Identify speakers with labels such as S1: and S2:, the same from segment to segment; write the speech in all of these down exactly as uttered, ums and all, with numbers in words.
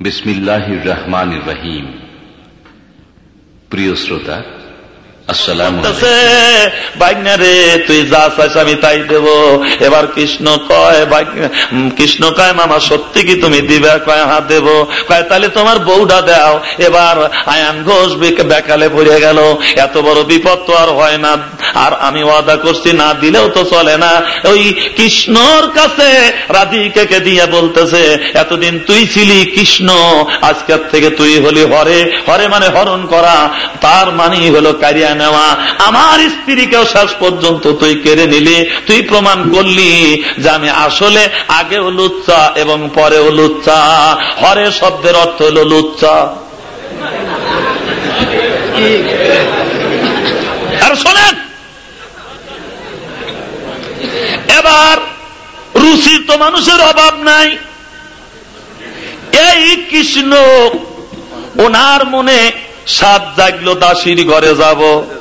S1: বিসমিল্লাহির রহমানির রহিম। প্রিয় শ্রোতা, আসসালামু আলাইকুম।
S2: রে তুই যা চাইছ আমি তাই দেব। এবার কৃষ্ণ কয় কৃষ্ণ কয় মামা সত্যি কি তুমি দিবে? কয় হ্যাঁ দেব। কয় তাহলে তোমার বউটা দাও। এবার আয়ান ঘোষ বেকালে পড়ে গেল। এত বড় বিপদ তো আর হয় না, আর আমি ওয়াদা করছি না দিলেও তো চলে না। ওই কৃষ্ণর কাছে রাধিকাকে দিয়ে বলতেছে, এতদিন তুই ছিলি কৃষ্ণ, আজকের থেকে তুই হলি হরে। হরে মানে হরণ করা, তার মানেই হলো কারিয়া নেওয়া। আমার স্ত্রীকেও শেষ পর্যন্ত তুই কেড়ে নিলি। তুই প্রমাণ করলি যে আমি আসলে আগেও লুচ্চা এবং পরেও লুচ্চা। হরে শব্দের অর্থ হলো লুচ্চা। আর শোনেন, এবার রুচির তো মানুষের অভাব নাই। এই কৃষ্ণ, ওনার মনে সাত জাগলো দাসীর ঘরে যাব।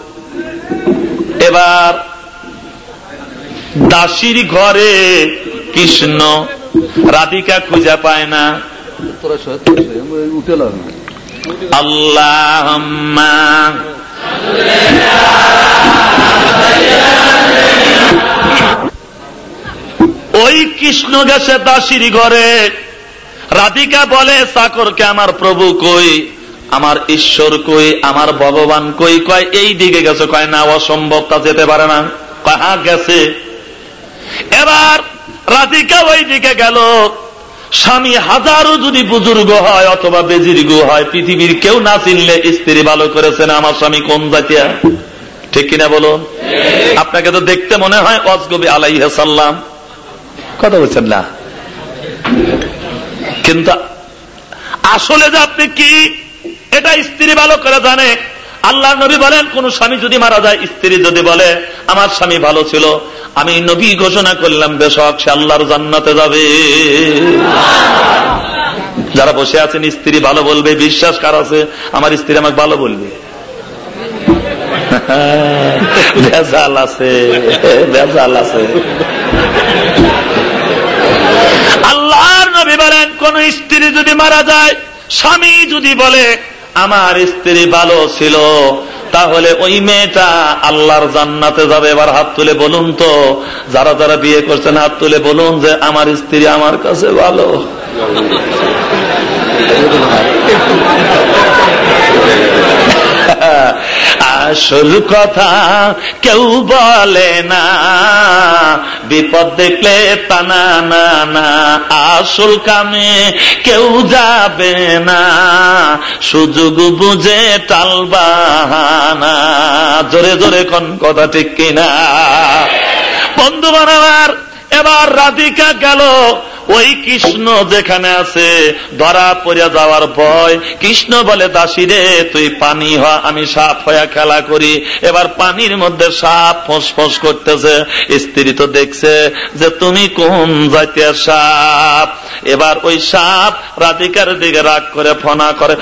S2: এবার দাসীর ঘরে কৃষ্ণ, রাধিকা খুঁজে পায় না। আল্লাহুম্মা ওই কৃষ্ণ গেছে দাসীর ঘরে। রাধিকা বলে চাকরকে, আমার প্রভু কই, আমার ঈশ্বর কই, আমার ভগবান কই? কয় এই দিকে গেছে। কয় না, অসম্ভব, তা যেতে পারে না। কয় হ্যাঁ গেছে। এবার রাধিকা ওই দিকে গেল। স্বামী হাজারো যদি বুজুর্গ হয় অথবা বেজির্গ হয়, পৃথিবীর কেউ না চিনলে স্ত্রী ভালো করেছে না আমার স্বামী কোন জাতিয়া। ঠিক কিনা বলুন? আপনাকে তো দেখতে মনে হয় অজগবি আলাইহিস সালাম, কথা বলছেন না, কিন্তু আসলে যে আপনি কি, এটা স্ত্রী ভালো করে জানে। আল্লাহ নবী বলেন, কোন স্বামী যদি মারা যায়, স্ত্রী যদি বলে আমার স্বামী ভালো ছিল, আমি নবী ঘোষণা করলাম বেশক সে আল্লাহর জান্নাতে যাবে। যারা বসে আছেন স্ত্রী ভালো বলবে, বিশ্বাস কার আছে আমার স্ত্রী আমাকে ভালো বলবে? ভেজাল আছে, ভেজাল আছে। আল্লাহর নবী বলেন, কোন স্ত্রী যদি মারা যায়, স্বামী যদি বলে আমার স্ত্রী ভালো ছিল, তাহলে ওই মেয়েটা আল্লাহর জান্নাতে যাবে। এবার হাত তুলে বলুন তো, যারা যারা বিয়ে করছেন হাত তুলে বলুন যে আমার স্ত্রী আমার কাছে ভালো। আসল কথা কেউ বলে না, বিপদ দেখলে টানা না না, আসল কামে কেউ যাবে না, সুযোগ বুঝে টালবাহানা। জোরে জোরে কোন কথা ঠিক কিনা বন্ধু বানাবার? এবার রাধিকা গেল, ওই কৃষ্ণ যেখানে আছে, ধরা পড়ে যাওয়ার ভয়। কৃষ্ণ বলে, দাসী রে তুই পানি হ, আমি সাপ হয়ে খেলা করি। এবার পানির মধ্যে সাপ ফোঁস ফোঁস করতেছে। স্ত্রী তো দেখছে যে তুমি কোন জাতীয় সাপ। এবার ওই সাপ রাধিকার দিকে রাগ করে ফনা করে।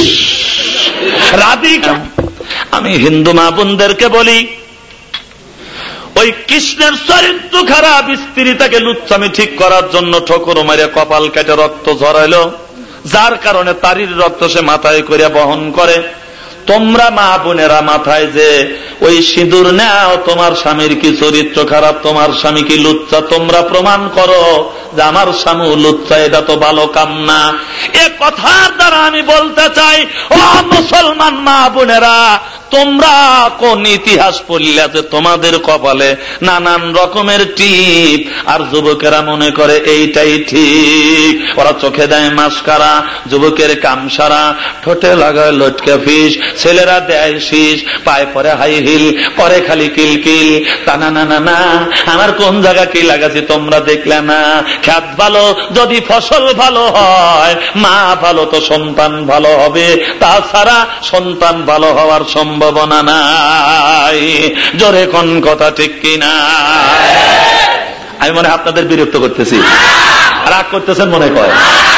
S2: রাধিকা, আমি হিন্দু মা বোনদেরকে বলি, ওই কৃষ্ণের চরিত্র খারাপ, স্ত্রী তাকে লুচ্ছামি ঠিক করার জন্য ঠোকর মেরে কপাল কেটে রক্ত ঝরাইল, যার কারণে তারির রক্ত সে মাথায় করে বহন করে। তোমরা মা বোনেরা মাথায় যে ওই সিঁদুর নাও, তোমার স্বামীর কি চরিত্র খারাপ, তোমার স্বামী কি লুচ্ছা, তোমরা প্রমাণ করো যে আমার স্বামী লুচ্ছা, এটা তো ভালো কাম না। এ কথার দ্বারা আমি বলতে চাই, ও মুসলমান মা বোনেরা, তোমরা কোন ইতিহাস পড়লে যে তোমাদের কপালে নানান রকমের টিপ, আর যুবকেরা মনে করে এইটাই ঠিক। ওরা চোখে দেয় মাস্কারা, যুবকের কামসারা, ঠোঁটে লাগায় লটকে ফিস, ছেলেরা দেয় শীষ, পায়ে পরে হাই হিল, করে খালি কিলকিল। তা না না না না, আমার কোন জায়গা কি লাগাছি তোমরা দেখলে না? খেত ভালো যদি ফসল ভালো হয়, মা ভালো তো সন্তান ভালো হবে, তাছাড়া সন্তান ভালো হওয়ার সম্ভাবনা নাই। জোরে কোন কথা ঠিক কিনা? আমি মনে হয় আপনাদের বিরক্ত করতেছি, রাগ করতেছেন মনে কয়।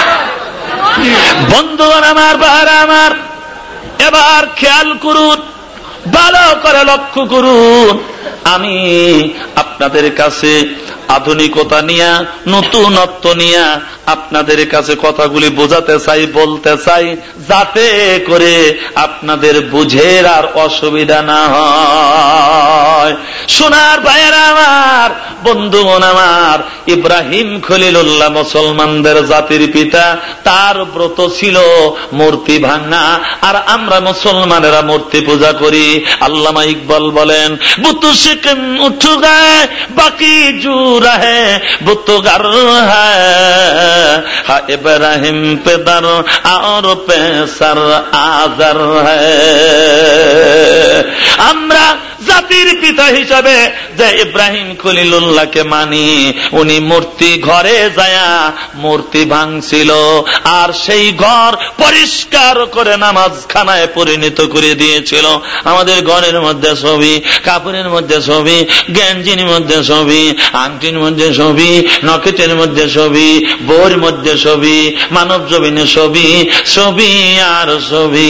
S2: বন্ধুগণ আমার, বাহারা আমার, এবার খেয়াল করুন, ভালো করে লক্ষ্য করুন। আমি আপনাদের কাছে আধুনিকতা নিয়া, নতুনত্ব নিয়া আপনাদের কাছে কথাগুলি বোঝাতে চাই, বলতে চাই, যাতে করে আপনাদের বুঝের আর অসুবিধা না হয়। সোনার ভাইয়েরা আমার, বন্ধুগণ আমার, ইব্রাহিম খলিলুল্লাহ মুসলমানদের জাতির পিতা। তার ব্রত ছিল মূর্তি ভাঙা, আর আমরা মুসলমানেরা মূর্তি পূজা করি। আল্লামা ইকবাল বলেন, বুত শিকন উঠ গায়ে বাকি জু রহে বুত গার হ্যাঁ ইব্রাহিম পেদার আর পেসার আজার হ্যাঁ। আমরা জাতির পিতা হিসাবে যে ইব্রাহিম খলিলুল্লাহকে মানি, উনি মূর্তি ঘরে যায়া মূর্তি ভাঙছিল, আর সেই ঘর পরিষ্কার করে নামাজখানায় পরিণত করে দিয়েছিল। আমাদের ঘরের মধ্যে ছবি, কাপড়ের মধ্যে ছবি, গেঞ্জির মধ্যে ছবি, আংটির মধ্যে ছবি, নকেটের মধ্যে ছবি, বইয়ের মধ্যে ছবি, মানব জমিনে ছবি, ছবি আর ছবি।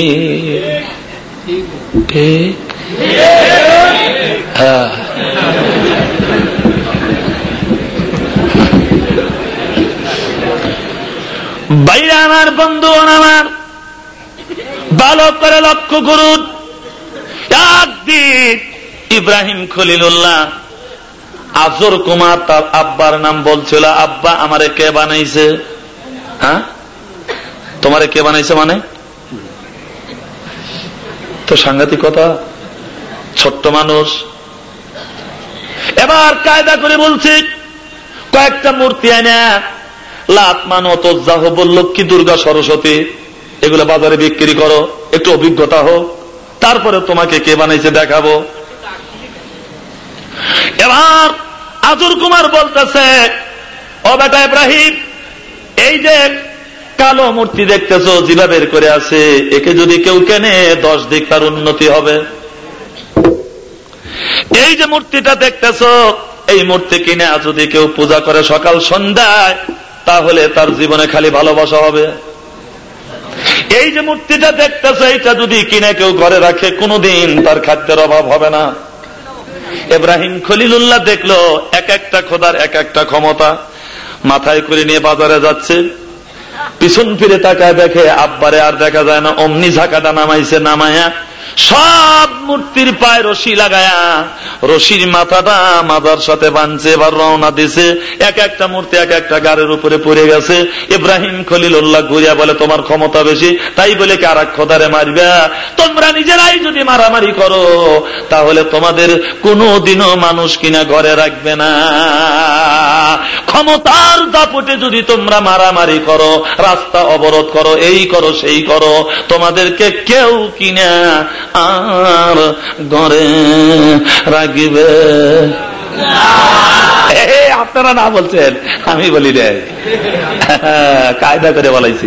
S2: ঠিক হ্যাঁ। বাইরে আমার বন্ধু আমার, ভালো করে লক্ষ্য করুন। একদিন ইব্রাহিম খলিলুল্লাহ আজর কুমার তার আব্বার নাম বলছিল, আব্বা আমারে কে বানাইছে? হ্যাঁ, তোমারে কে বানাইছে মানে? তো সাংঘাতিক কথা, ছোট্ট মানুষ। এবার কায়দা করে বলছে, কয়েকটা মূর্তি আনা লাত মানত জাহবল লক্ষ্মী দুর্গা সরস্বতী এগুলো বাজারে বিক্রি করো, একটু অভিজ্ঞতা হোক, তারপরে তোমাকে কে বানাইছে দেখাবো। এবার আজর কুমার বলতেছে, ও বেটা ইব্রাহিম, এই যে কালো মূর্তি দেখতেছ জিভা বের করে আছে, একে যদি কেউ কেনে দশ দিক তার উন্নতি হবে। এই যে মূর্তিটা দেখতেছ, এই মূর্তি কিনে যদি কেউ পূজা করে সকাল সন্ধ্যায়, তাহলে তার জীবনে খালি ভালোবাসা হবে। এই যে মূর্তিটা দেখতেছ, এইটা যদি কিনে কেউ ঘরে রাখে, কোনোদিন তার খাদ্যের অভাব হবে না। ইব্রাহিম খলিলুল্লাহ দেখলো এক একটা খোদার এক একটা ক্ষমতা, মাথায় করে নিয়ে বাজারে যাচ্ছে, পিছন ফিরে তাকায় দেখে আব্বারে আর দেখা যায় না। অমনি ঝাঁকাটা নামাইছে, নামায়া সব মূর্তির পায়ে রশি লাগায়া রশির মাথাটা মাথার সাথে বাঁধছে, এবার রওনা দিছে। এক একটা মূর্তি এক একটা গাড়ির উপরে পড়ে গেছে। ইব্রাহিম খলিলুল্লাহ ঘুরিয়া বলে, তোমার ক্ষমতা বেশি, তাই বলে কি আর এক খোদারে মারবে? তোমরা নিজেরাই যদি মারামারি করো, তাহলে তোমাদের কোনদিনও মানুষ কিনা ঘরে রাখবে না। ক্ষমতার দাপটে যদি তোমরা মারামারি করো, রাস্তা অবরোধ করো, এই করো সেই করো, তোমাদেরকে কেউ কিনা আর ঘরে রাখবে। আপনারা না বলছেন, আমি বলি রে, কায়দা করে বলাইছি।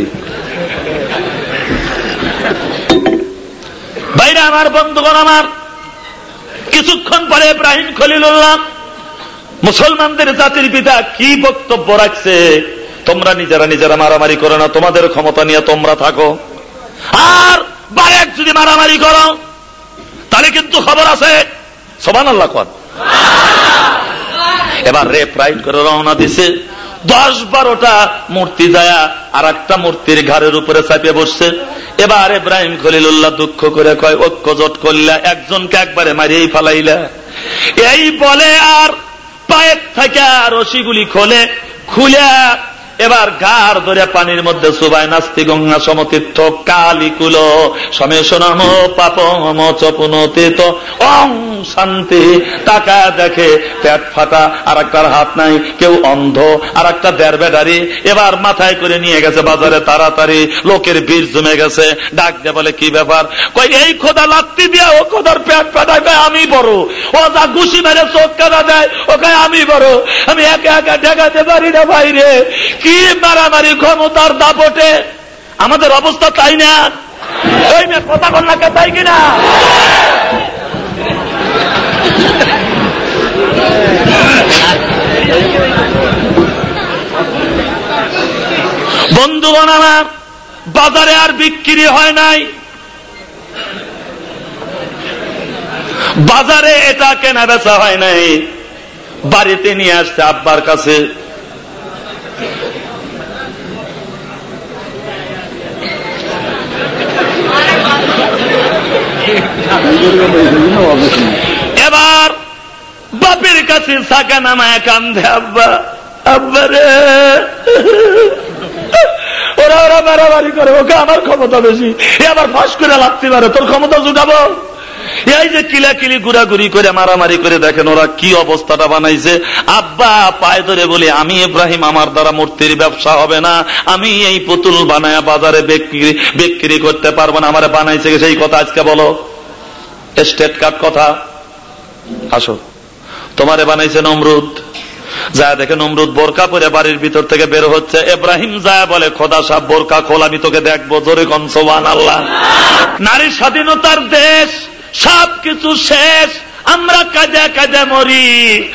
S2: বাইরে আমার বন্ধুগণ আমার, কিছুক্ষণ পরে ইব্রাহিম খলিলুল্লাহ মুসলমানদের জাতির পিতা কি বক্তব্য রাখছে, তোমরা নিজেরা নিজেরা মারামারি করো না, তোমাদের ক্ষমতা নিয়ে তোমরা থাকো, আর বারেক যদি মারামারি করো তাহলে কিন্তু খবর আছে। সুবহানাল্লাহ কোন। এবার রেপ রাইট করে রওনা দিছে। দশ বারোটা মূর্তি যায়া আর একটা মূর্তির ঘাড়ের উপরে চাপিয়ে বসছে। এবার ইব্রাহিম খলিলুল্লাহ দুঃখ করে কয়, ঐক্য জোট করলা, একজনকে একবারে মারিয়েই ফালাইলা। এই বলে আর পায়ের থেকে রশিগুলি খোলে, খুলে এবার ঘাড় ধরে পানির মধ্যে সুবাই নাস্তি গঙ্গা সমতীর্থ কালিকুল সমেশনম পাপম চপুনতীত ওং শান্তি। টাকা দেখে পেট ফাটা, আর একটার হাত নাই, কেউ অন্ধ, আর একটা দেড় বেডারি। এবার মাথায় করে নিয়ে গেছে বাজারে তাড়াতাড়ি, লোকের ভিড় জমে গেছে। ডাক দে বলে, কি ব্যাপার? কই এই খোদা লাত্তি দিয়া ও খোদার পেট ফাটায়, আমি বড়। ও যা ঘুষি মেরে চোখ কাটা দেয়, ওকে আমি বড়। আমি একা একা ঠেকাতে পারি না বাইরে। কি মারামারি ক্ষমতার দাপটে আমাদের অবস্থা, তাই না? ওই মেয়ে কথা বল না, তাই কিনা? বন্ধুগণ আমার, বাজারে আর বিক্রি হয় নাই। বাজারে এটা কেনা বেচা হয় নাই, বাড়িতে নিয়ে আসছে আব্বার কাছে। এবার বাপের কাছে সাকা নামায় কান্দে, আব্বা আব্বা রে। ওরা ওরা মারামারি করে, ওকে আমার ক্ষমতা বেশি, এ আবার ফাঁস করে লাগতে পারে, তোর ক্ষমতা জুটাবো। এই যে কিলাকিলি ঘুরাঘুরি করে মারামারি করে দেখেন ওরা কি অবস্থাটা বানাইছে। আব্বা পায়ে ধরে বলে, আমি ইব্রাহিম, আমার দ্বারা মূর্তির ব্যবসা হবে না, আমি এই পুতুল বানায় বাজারে বিক্রি বিক্রি করতে পারবো না। আমার বানাইছে সেই কথা আজকে বলো, স্টেট কার্ড কথা। আসো, তোমারে বানাইছে নমরুদ। যা দেখে নমরুদ বোরকা পরে বাড়ির ভিতর থেকে বের হচ্ছে। ইব্রাহিম যায় বলে, খোদা সাহেব বোরকা খোল, আমি তোকে দেখবো। জোরে কোন সুবহানাল্লাহ। নারী স্বাধীনতার দেশ, সব কিছু শেষ, আমরা কাজে কাজে মরি।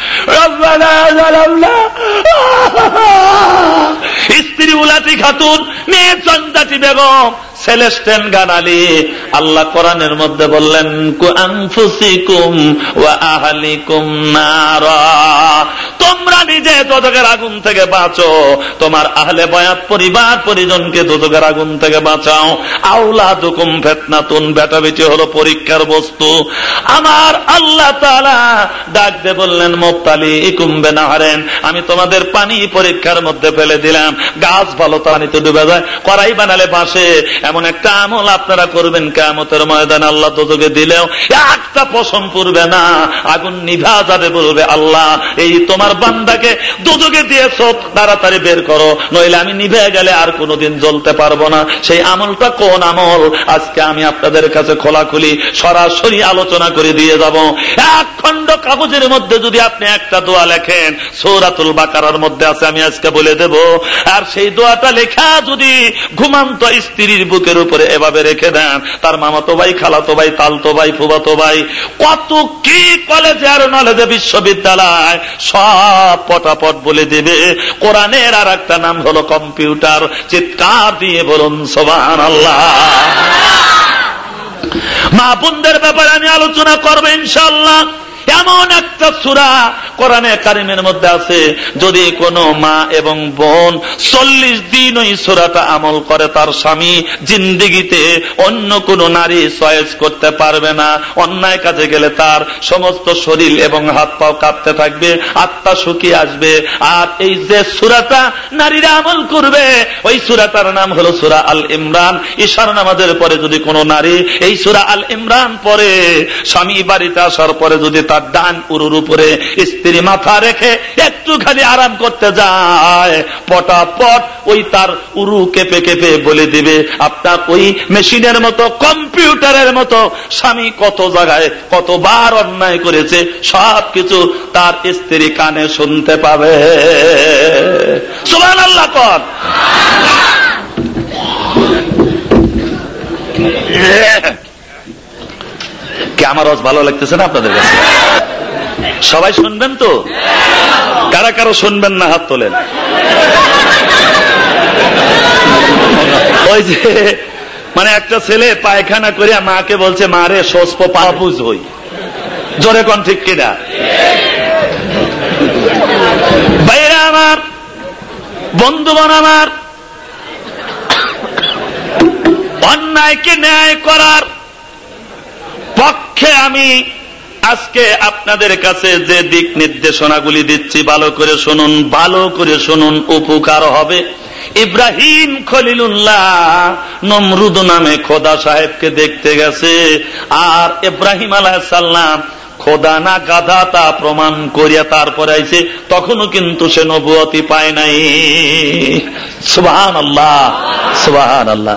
S2: স্ত্রী উলাতি খাতুন, মেয়ে চন্দাটি বেগম, সেলেস্টেন গানালি। আল্লাহ কোরআনের মধ্যে বললেন, আনফুসিকুম ওয়া আহলিকুম নারা, তোমরা নিজে দোজখের আগুন থেকে বাঁচো, তোমার আহলে বায়াত পরিবার পরিজনকে দোজখের আগুন থেকে বাঁচাও। আওলাদুকুম ফিতনাতুন, বেটা বেটি হলো পরীক্ষার বস্তু। আমার আল্লাহ তাআলা ডাক দিয়ে বললেন, মুবতালিকুম বিনাহারেন, আমি তোমাদের পানি পরীক্ষার মধ্যে ফেলে দিলাম। গাছ ভালো পানিতে ডুবে যায়, কড়াই বানালে বাসে। এমন একটা আমল আপনারা করবেন, কিয়ামতের ময়দানে আল্লাহ দোজখে দিলেও একটা পশম পড়বে না, আগুন নিভা যাবে। বলবে, আল্লাহ এই তোমার বান্দাকে দোজখে দিয়েছো, তাড়াতাড়ি বের করো, নইলে আমি নিভে গেলে আর কোনোদিন জ্বলতে পারবো না। সেই আমলটা কোন আমল, আজকে আমি আপনাদের কাছে খোলাখুলি সরাসরি আলোচনা করে দিয়ে যাব। এক খণ্ড কাগজের মধ্যে যদি আপনি একটা দোয়া লেখেন, সূরাতুল বাকারার মধ্যে আছে, আমি আজকে বলে দেব। আর সেই দোয়াটা লেখা যদি ঘুমান্ত স্ত্রীর বুকের উপরে এভাবে রেখে দেন, তার মামাতো ভাই, খালাতো ভাই, তালতো ভাই, ফুবাতো ভাই, কত কি কলেজে আর নলেজে বিশ্ববিদ্যালয় সব পটাপট বলে দেবে। কোরআনের আর একটা নাম হলো কম্পিউটার। চিৎকার দিয়ে বলুন সুবহানাল্লাহ। মা বোনদের ব্যাপারে আমি আলোচনা করবো ইনশাআল্লাহ। এমন একটা সূরা কোরআনে কারিমের মধ্যে আছে, যদি কোনো মা এবং বোন চল্লিশ দিন ওই সূরাটা আমল করে, তার স্বামী জিন্দেগিতে অন্য কোন নারী চয়েস করতে পারবে না। অন্যায় কাজে গেলে তার সমস্ত শরীর এবং হাত পাও কাঁপতে থাকবে, আত্মা শুকিয়ে আসবে। আর এই যে সূরাটা নারীরা আমল করবে, ওই সূরাটার নাম হলো সূরা আল ইমরান। ঈশার নামাজের পরে যদি কোনো নারী এই সূরা আল ইমরান পড়ে, স্বামী বাড়িতে আসার পরে যদি তার ডান উরুর উপরে স্ত্রী মাথা রেখে একটু খালি আরাম করতে যায়, পটাপট ওই তার উরু কেঁপে কেঁপে বলে দিবে। আপনার ওই মেশিনের মতো, কম্পিউটারের মতো স্বামী কত জায়গায় কতবার অন্যায় করেছে সব কিছু তার স্ত্রী কানে শুনতে পাবে। সুবহানাল্লাহ কর। কি আমার আওয়াজ ভালো লাগতেছে না আপনাদের কাছে? সবাই শুনবেন তো? কারা কারো শুনবেন না হাত তোলেন। ওই যে মানে একটা ছেলে পায়খানা করিয়া মাকে বলছে, মারে সস্প পাপুজ হই। জোরে কোন ঠিক কিনা? ভাইরা আমার, বন্ধুগণ আমার, অন্যায়কে ন্যায় করার পক্ষে আমি আজকে আপনাদের কাছে যে দিক নির্দেশনাগুলি দিচ্ছি, ভালো করে শুনুন, ভালো করে শুনুন, উপকার হবে। ইব্রাহিম খলিলুল্লাহ নমরুদ নামে খোদা সাহেবকে দেখতে গেছে, আর ইব্রাহিম আলাইহিস সালাম খোদা না গাধা তা প্রমাণ করিয়া তারপরে আইছে, তখনও কিন্তু সে নবুয়তি পায় নাই। সুবহানাল্লাহ, সুবহানাল্লাহ।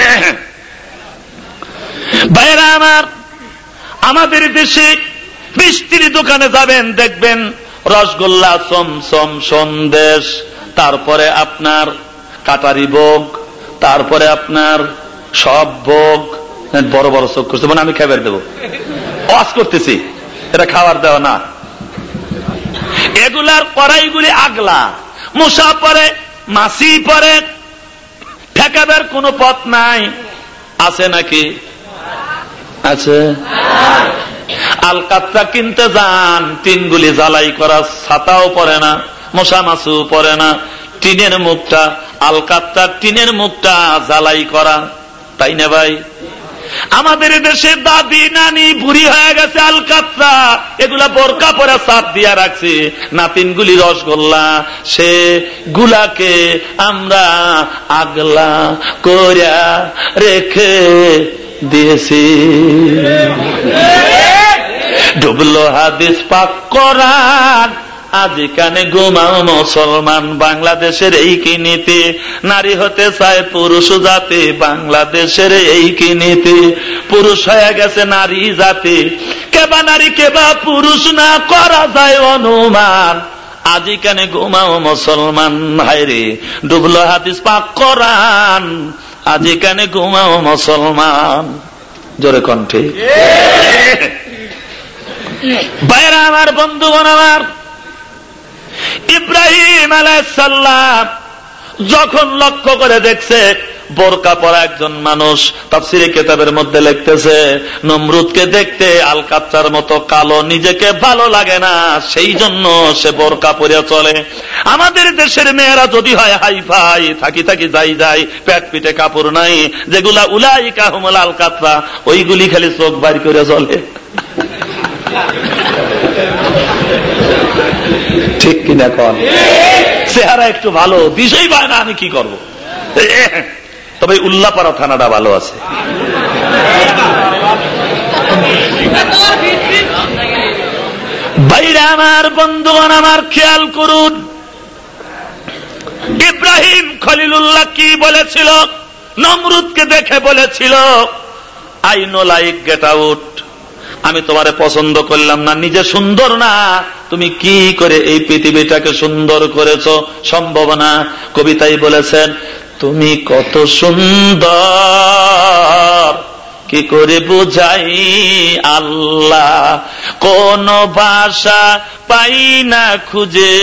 S2: ভাইরা আমার, আমাদের দেশে মিষ্টির দোকানে যাবেন, দেখবেন রসগোল্লা, চমচম, সন্দেশ, তারপরে আপনার কাটারি ভোগ, তারপরে আপনার সব ভোগ। বড় বড় চোখ করছে, মানে আমি খাবার দেবো, ওয়াজ করতেছি, এটা খাবার দেওয়া না। এগুলার কড়াইগুলি আগলা, মশা পরে, মাছি পরে, ঠেকাবার কোন পথ নাই। আছে নাকি? আছে। আলকাতরা কিনতে যান, টিনগুলি জ্বালাই করা, ছাতাও পরে না, মশা মাছু পরে না, টিনের মুখটা, আলকাতরা টিনের মুখটা জ্বালাই করা, তাই না ভাই? আমাদের দেশে দাদি নানি বুড়ি হয়ে গেছে আলকাতরা, এগুলা বোরকা পরে চাপ দিয়া রাখছে, নাতিনগুলি রসগোল্লা, সে গুলাকে আমরা আগলা করিয়া রেখে দিয়েছি। ডুবলো হাদিস পাক কোরআন, আজ কানে ঘুমাও মুসলমান। বাংলাদেশের এই কি নীতি, নারী হতে চায় পুরুষ জাতি, বাংলাদেশের এই কি নীতি, পুরুষ হয়ে গেছে নারী জাতি, কেবা নারী কেবা পুরুষ না করা যায় অনুমান। আজি কানে ঘুমাও মুসলমান, হায়রে ডুবলো হাদিস পাক কোরআন, আজি কানে ঘুমাও মুসলমান। জোরে কণ্ঠে বাইরা আমার, বন্ধুগণ আমার, ইব্রাহিম আলাইহিস সালাম যখন লক্ষ্য করে দেখছে বোরকা পরা একজন মানুষ, তাফসীরে কিতাবের মধ্যে লিখতেছে নমরুদকে দেখতে আলকাতরার মতো কালো নিজেকে ভালো লাগে না, সেই জন্য সে বোরকা পরে চলে। আমাদের দেশের মেয়েরা যদি হয় হাই ফাই, থাকি থাকি যাই যাই, পেট পিঠে কাপড় নাই, যেগুলা উলাইকা হুমুল আলকাতরা, ওইগুলি খালি চোখ বাইর করে চলে। ঠিক কিনা কন? চেহারা একটু ভালো, দিশাই পায় না, আমি কি করব। তবে উল্লাপাড়া থানাটা ভালো আছে। ভাইরা আমার, বন্ধুগণ আমার, খেয়াল করুন ইব্রাহিম খলিলুল্লাহ কি বলেছিল, নমরুদকে দেখে বলেছিল I no like get out, আমি তোমারে পছন্দ করলাম না, নিজে সুন্দর না, তুমি কি করে এই পৃথিবীটাকে সুন্দর করেছো, সম্ভব না। কবিতায় বলেছেন তুমি কত সুন্দর, কি করে বুঝাই আল্লাহ, কোন ভাষা পাই না খুঁজে,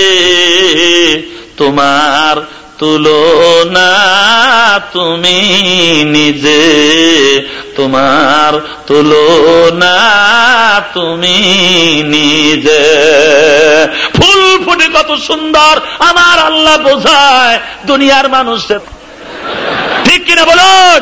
S2: তোমার তুলনা তুমি নিজে, তোমার তুলনা তুমি নিজে। ফুল ফুটে কত সুন্দর আমার আল্লাহ বোঝায় দুনিয়ার মানুষের, ঠিক কিনা বলুন?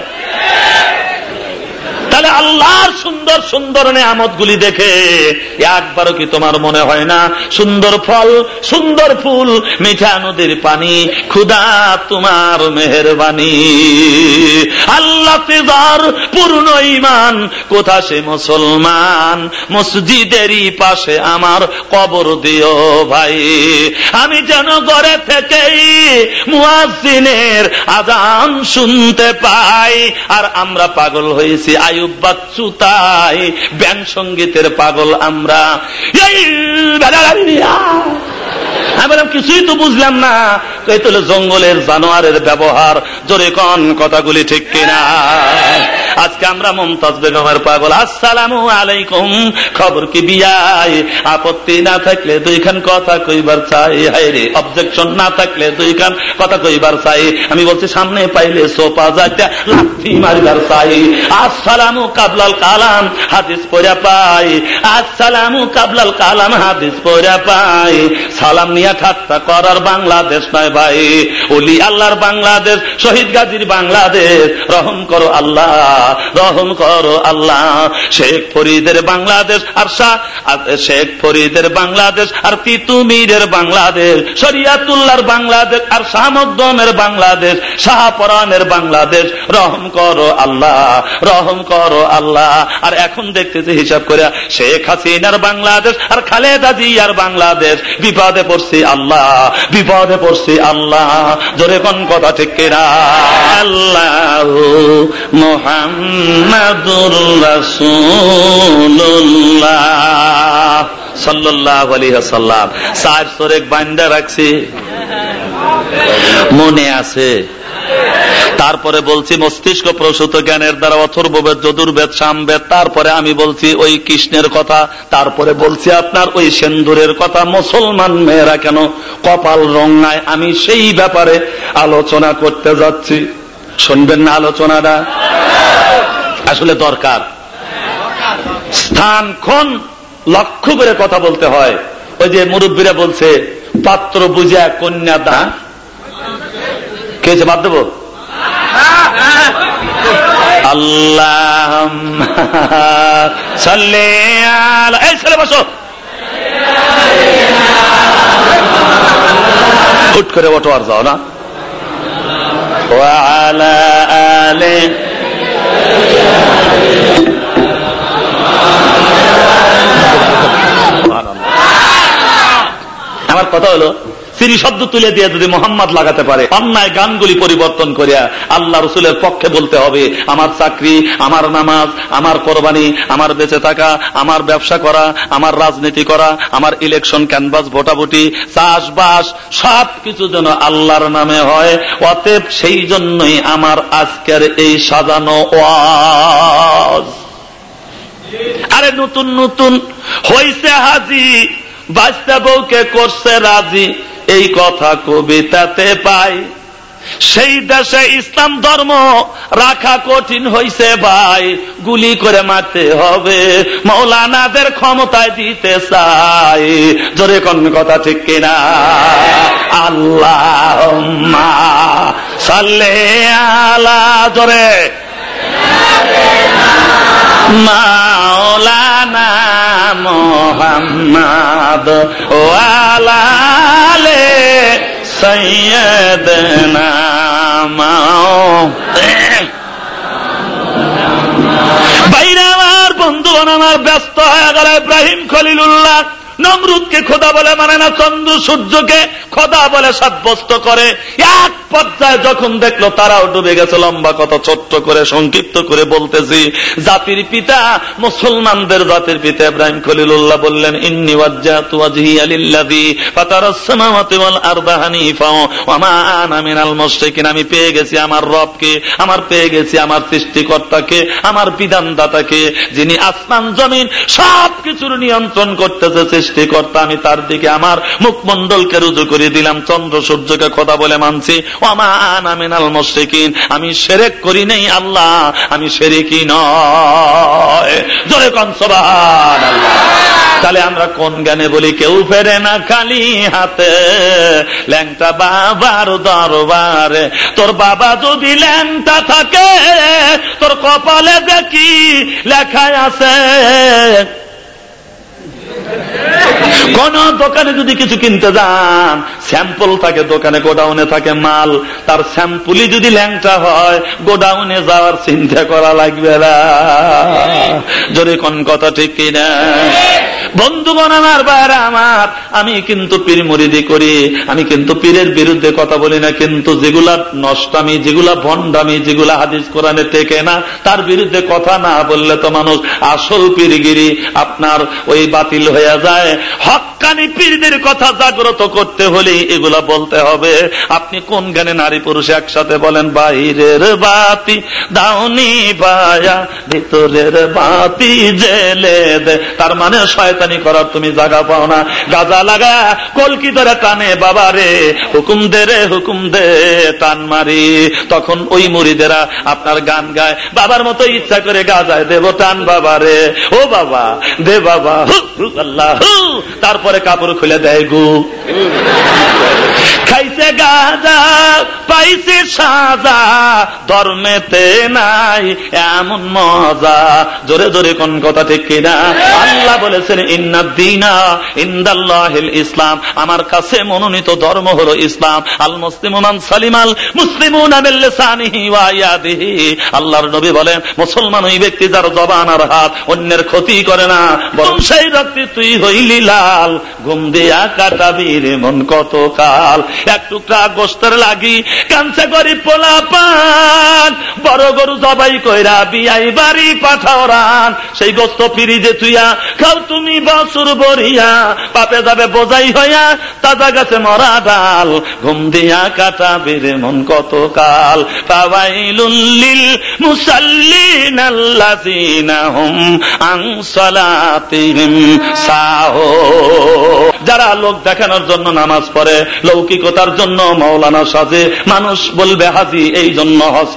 S2: তাহলে আল্লাহর সুন্দর সুন্দর নেয়ামতগুলি দেখে একবারও কি তোমার মনে হয় না সুন্দর ফল, সুন্দর ফুল, মিঠা নদীর পানি, খুদা তোমার মেহেরবানি। আল্লাহ যার পূর্ণ ঈমান, কোথা সে মুসলমান, মসজিদেরই পাশে আমার কবর দিও ভাই, আমি যেন ঘরে থেকেই মুয়াজ্জিনের আযান শুনতে পাই। আর আমরা পাগল হয়েছি আয়ুব বাচ্চু, তাই ব্যান সঙ্গীতের পাগল আমরা। আমি বললাম কিছুই তো বুঝলাম না, এই তো জঙ্গলের জানোয়ারের ব্যবহার। জোরে কোন কথাগুলি ঠিক কিনা? আজকে আমরা মুমতাজ বেগমের পাগল। আসসালামু আলাইকুম, খবর কি বিয়াই, আপত্তি না থাকলে দুইখান কথা কইবার চাই, হায়রে অবজেকশন না থাকলে দুইখান কথা কইবার চাই। আমি বলছি সামনে পাইলে সোপা যাইতে লাথি মারিবার চাই। আসসালামু কাবলাল কালাম, হাদিস পড়া পাই, আসসালামু কাবলাল কালাম, হাদিস পড়া পাই। সালাম নিয়ে ঠাট্টা করার বাংলাদেশ নয় ভাই, ওলি আল্লাহর বাংলাদেশ, শহীদ গাজীর বাংলাদেশ। রহম করো আল্লাহ, রহম করো আল্লাহ। শেখ ফরিদের বাংলাদেশ আর শাহ শেখ ফরিদের বাংলাদেশ আর তিতুমিরের বাংলাদেশ, শরিয়াতুল্লাহর বাংলাদেশ আর শাহ মকদমের বাংলাদেশ, শাহপরানের বাংলাদেশ। রহম করো আল্লাহ, রহম করো আল্লাহ। আর এখন দেখতেছি হিসাব করে শেখ হাসিনার বাংলাদেশ আর খালেদা জিয়ার বাংলাদেশ। বিপদে পড়ছি আল্লাহ, বিপদে পড়ছি আল্লাহ। জোরে কোন কথা ঠিক কিনা? আল্লাহু মুহাম্মাদুর রাসূলুল্লাহ সাল্লাল্লাহু আলাইহি ওয়াসাল্লাম। চার সরেক বান্দা রাখছি, মনে আছে? তারপরে বলছি মস্তিষ্ক প্রসূত জ্ঞানের দ্বারা অথর্ববেদ, যজুর্বেদ, সামবেদ। তারপরে আমি বলছি ওই কৃষ্ণের কথা। তারপরে বলছি আপনার ওই সেন্দুরের কথা। মুসলমান মেয়েরা কেন কপাল রঙায়, আমি সেই ব্যাপারে আলোচনা করতে যাচ্ছি। শুনবেন না আলোচনাটা? আসলে দরকার। স্থানক্ষণ লক্ষ্য করে কথা বলতে হয়। ওই যে মুরব্বীরা বলছে পাত্র বুঝা কন্যা দান, কে বাদ দেব? আল্লাহুম্মা সাল্লি আলা, এই ছেলে বসো, হুট করে ওঠো আর যাও না। ওয়া আলা আলি, আমার কথা হলো সিরি শব্দ তুলে দিয়ে যদি মোহাম্মদ লাগাতে পারে, অন্যায় গানগুলি পরিবর্তন করিয়া আল্লাহ রসুলের পক্ষে বলতে হবে, আমার চাকরি, আমার নামাজ, আমার কোরবানি, আমার বেঁচে থাকা, আমার ব্যবসা করা, আমার রাজনীতি করা, আমার ইলেকশন ক্যানভাস ভোটাভুটি, চাষবাস, সব কিছু যেন আল্লাহর নামে হয়। অতএব সেই জন্যই আমার আজকের এই সাজানো ওয়াজ। আরে নতুন নতুন হইছে হাজি, বাচ্চা বউকে করছে রাজি, এই কথা কবিতাতে পাই। সেই দেশে ইসলাম ধর্ম রাখা কঠিন হইছে ভাই, গুলি করে মারতে হবে, মৌলানাদের ক্ষমতায় দিতে চাই। জোরে কোন কথা ঠিক কিনা? আল্লাহুম্মা সাল্লি আলা, জোরে মাওলানা মুহাম্মদ ওয়া আলা আলি সাইয়্যিদিনা বাইরে আমার বন্ধুগণ আমার ব্যস্ত হয়ে গেল। ইব্রাহিম খলিলুল্লাহ নমরুদকে খোদা বলে মানে না, চন্দ্র সূর্যকে খোদা বলে সাব্যস্ত করে। এক পর্যায়ে যখন দেখলো তারাও ডুবে গেছে, লম্বা কথা ছোট্ট করে সংক্ষিপ্ত করে বলতেছি, জাতির পিতা, মুসলমানদের জাতির পিতা ইব্রাহিম খলিলুল্লাহ বললেন, ইন্নী ওয়াজ্জাহতু ওয়াজহিয়া লিল্লাযী ফাতারাস সামাওয়াতি ওয়াল আরদা হানিফা ওয়া মা আনা মিনাল মুশরিকিন। আমি পেয়ে গেছি আমার রবকে, আমার পেয়ে গেছি আমার সৃষ্টিকর্তাকে, আমার বিধানদাতাকে, যিনি আসমান জমিন সব কিছুর নিয়ন্ত্রণ করতেছে, সৃষ্টিকর্তা। আমি তার দিকে আমার মুখমণ্ডলকে রুজু করে দিলাম, চন্দ্র সূর্যকে খোদা বলে মানছি। ওয়া মা আনা মিনাল মুশরিকিন, আমি শিরক করি নাই আল্লাহ, আমি শিরকি নয়। জোরে কোন সুবহানাল্লাহ। তাহলে আমরা কোন জ্ঞানে বলি কেউ ফেরে না খালি হাতে, ল্যাংটা বাবার দরবারে। তোর বাবা যদি ল্যাংটা থাকে, তোর কপালে দেখি লেখা আছে। কোন দোকানে যদি কিছু কিনতে যান, স্যাম্পল থাকে দোকানে, গোডাউনে থাকে মাল, তার স্যাম্পলই যদি ল্যাংটা হয়, গোডাউনে যাওয়ার চিন্তা করা লাগবে না। যদি কোন কথা ঠিক কিনা? বন্ধুগণ আমার, বাইরে আমার, আমি কিন্তু পীর মুরিদি করি, আমি কিন্তু পীরের বিরুদ্ধে কথা বলি না, কিন্তু যেগুলা নষ্টামি, যেগুলা ভণ্ডামি, যেগুলা হাদিস কোরআনে টেকে না, তার বিরুদ্ধে কথা না বললে তো মানুষ আসল পীরগিরি আপনার ওই বাতিল হয়ে যায়। হক্কানি পীরদের কথা জাগ্রত করতে হলে এগুলা বলতে হবে। আপনি কোন জ্ঞানে নারী পুরুষ একসাথে বলেন, বাইরের বাতি দাউনি বায়া ভিতরের বাতি জেলে দে, তার মানে শয়তানি করার তুমি জায়গা পাও না। গাজা লাগা কলকি ধরে টানে বাবা রে, হুকুম দে রে হুকুম দে, টান মারি। তখন ওই মুরিদেরা আপনার গান গায়, বাবার মতো ইচ্ছা করে গাজায় দেব টান বাবা রে, ও বাবা দে বাবা, আল্লাহ। তারপরে কাপড় খুলে দেয় গু, খাইছে গাজা পাইছে সাজা, ধর্মেতে নাই এমন মজা। জোরে জোরে কোন কথা ঠিক কিনা? আল্লাহ বলেছেন, ইন্নাদ দীনা ইনদাল্লাহিল ইসলাম, আমার কাছে মনোনীত ধর্ম হলো ইসলাম। আল মুসলিমু মান সালিমাল মুসলিমুনা মিন লিসানিহি ওয়া ইয়াদিহি। আল্লাহর নবী বলেন, মুসলমান ওই ব্যক্তি যার জবান আর হাত অন্যের ক্ষতি করে না, বরং সেই রাত্রি তুই হইলি লাল, ঘুম দিয়া কাটাবি রে মন কত কাল। এক টুকরা গোস্তের লাগি কাঞ্চা করি পোলা পান, বড় গরু জবাই কইরা বিয়াই বাড়ি পাঠাও রান। সেই গোস্ত ফিরিজে তুইয়া খাও তুমি বছর বরিয়া, পাপে যাবে বোঝাই হইয়া তাজা গাছে মরা ডাল, ঘুম দিয়া কাটাবি রে মন কত কাল। ফাওয়াইলুল লিল মুসাল্লিন আল্লাযিনা হুম আন সালাতিহিম সাহুন। যারা লোক দেখানোর জন্য নামাজ পড়ে, লৌকিকতার জন্য মাওলানা সাজে, মানুষ বলবে হাজি এই জন্য হজ করে,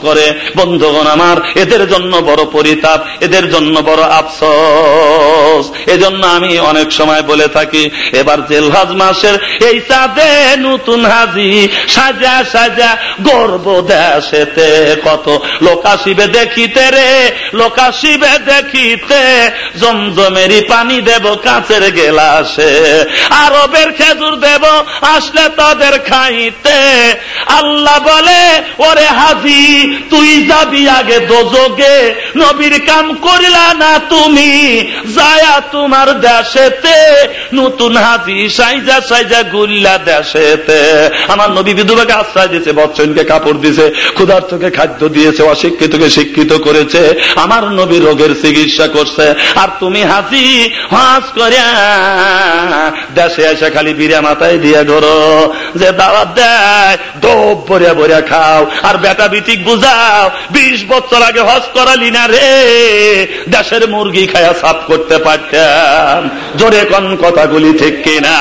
S2: বন্ধুগণ আমার, এদের জন্য বড় পরিতাপ, এদের জন্য বড় আফসোস। এজন্য আমি অনেক সময় বলে থাকি, এবার জিলহজ মাসের এই চাঁদে নতুন হাজি সাজা সাজা গর্ব দেশেতে, কত লোক আসিবে দেখিতে রে, লোক আসিবে দেখিতে, জমজমেরই পানি দেব কাঁচের গেলাসে, আরবের খেজুর দেব আসলে তাদের খাইতে। আল্লাহ বলে, ওরে হাজি তুই যাবি আগে দোজগে, নবীর কাম করিলা না তুমি, যায়া তোমার দেশেতে নতুন হাজি সাইজা সাইজা গুল্লা দেশেতে। আমার নবী বিধবাকে আশ্রয় দিয়েছে, বচ্চনকে কাপড় দিয়েছে, ক্ষুধার্তকে খাদ্য দিয়েছে, অশিক্ষিতকে শিক্ষিত করেছে, আমার নবী রোগের চিকিৎসা করছে। আর তুমি হাজি হাজ করিয়া দেশে এসে খালি বিড়া মাথায় দিয়ে ধরো, যে দাওয়াত দেয় ডোব ভরিয়া ভরিয়া খাও, আর বেটা বিটিক বুঝাও বিশ বছর আগে হজ করালি না রে, দেশের মুরগি খায়া সাফ করতে পারতাম। জোরে কোন কথাগুলি ঠিক কিনা?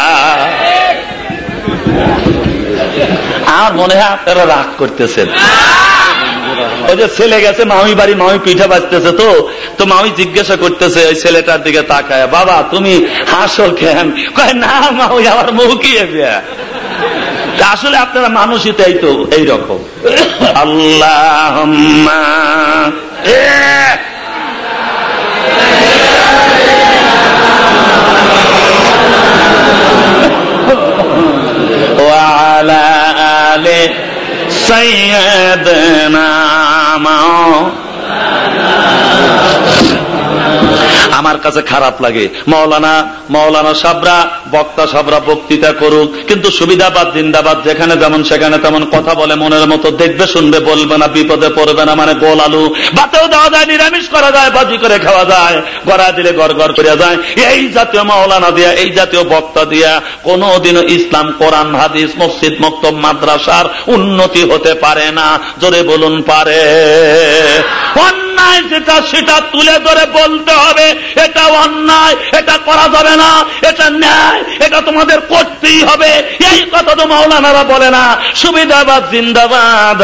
S2: আর মনে হয় আপনারা রাগ করতেছেন। ওই যে ছেলে গেছে মামি বাড়ি, মামি পিঠা বাজতেছে, তো তো মামি জিজ্ঞাসা করতেছে ওই ছেলেটার দিকে তাকায়, বাবা তুমি হাসো কেন? কয় না মামি আমার মুখই বিয়া। আসলে আপনারা মানুষই তাই তো এইরকম। আল্লাহুম্মা ওয়া আলা আলি সাইয়্যিদিনা আমার কাছে খারাপ লাগে মাওলানা মাওলানা সাবরা বক্তা সাবরা বক্তৃতা করুক, কিন্তু সুবিধাবাদ জিন্দাবাদ, যেখানে যেমন সেখানে তেমন কথা বলে, মনের মতো দেখবে শুনবে বলবে না, বিপদে পড়বে না, মানে গোল আলু ভাতেও দেওয়া যায়, নিরামিষ করা যায়, ভাজি করে খাওয়া যায়, গড়া দিলে গড় গড় করিয়া যায়। এই জাতীয় মাওলানা দিয়া, এই জাতীয় বক্তা দিয়া কোনদিনও ইসলাম, কোরআন, হাদিস, মসজিদ, মক্তব, মাদ্রাসার উন্নতি হতে পারে না। জোরে বলুন পারে? অন্যায় যেটা সেটা তুলে ধরে বলতে হবে, এটা অন্যায়, এটা করা যাবে না, এটা ন্যায়, এটা তোমাদের করতেই হবে। এই কথা তো মাওলানারা বলে না। সুবিধাবাদ জিন্দাবাদ।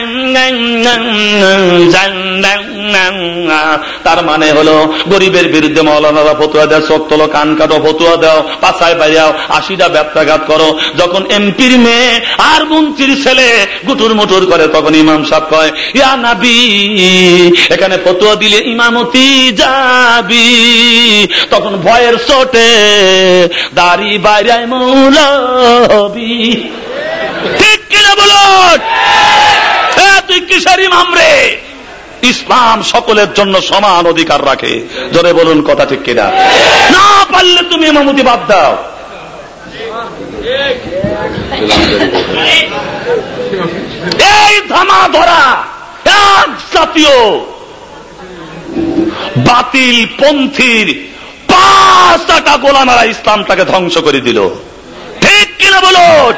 S2: তার মানে হলো গরিবের বিরুদ্ধে মাওলানারা ফতুয়া দেয়, চোখ তোলো কান কাটো, ফতুয়া দাও, পাছায় বাইরাও, আশিটা ব্যবসাঘাত করো। যখন এমপির মেয়ে আর মন্ত্রীর ছেলে গুটুর মুটুর করে, তখন ইমাম সাহেব কয় ইয়া নবী, এখানে ফতুয়া দিলে ইমামতি যাবি। তখন ভয়ের চোটে দাড়ি বাইরায় মৌলবি। ঠিক কিনা বলুন? তুই কিসের ইমাম রে? ইসলাম সকলের জন্য সমান অধিকার রাখে। জোরে বলুন কথা ঠিক কিনা? না পারলে তুমি ইমামতি বাদ দাও। এই ধামা ধরা এক জাতীয় বাতিল পন্থীর পাঁচটা গোলামেরা ইসলামটাকে ধ্বংস করে দিল। ঠিক কিনা বলুন?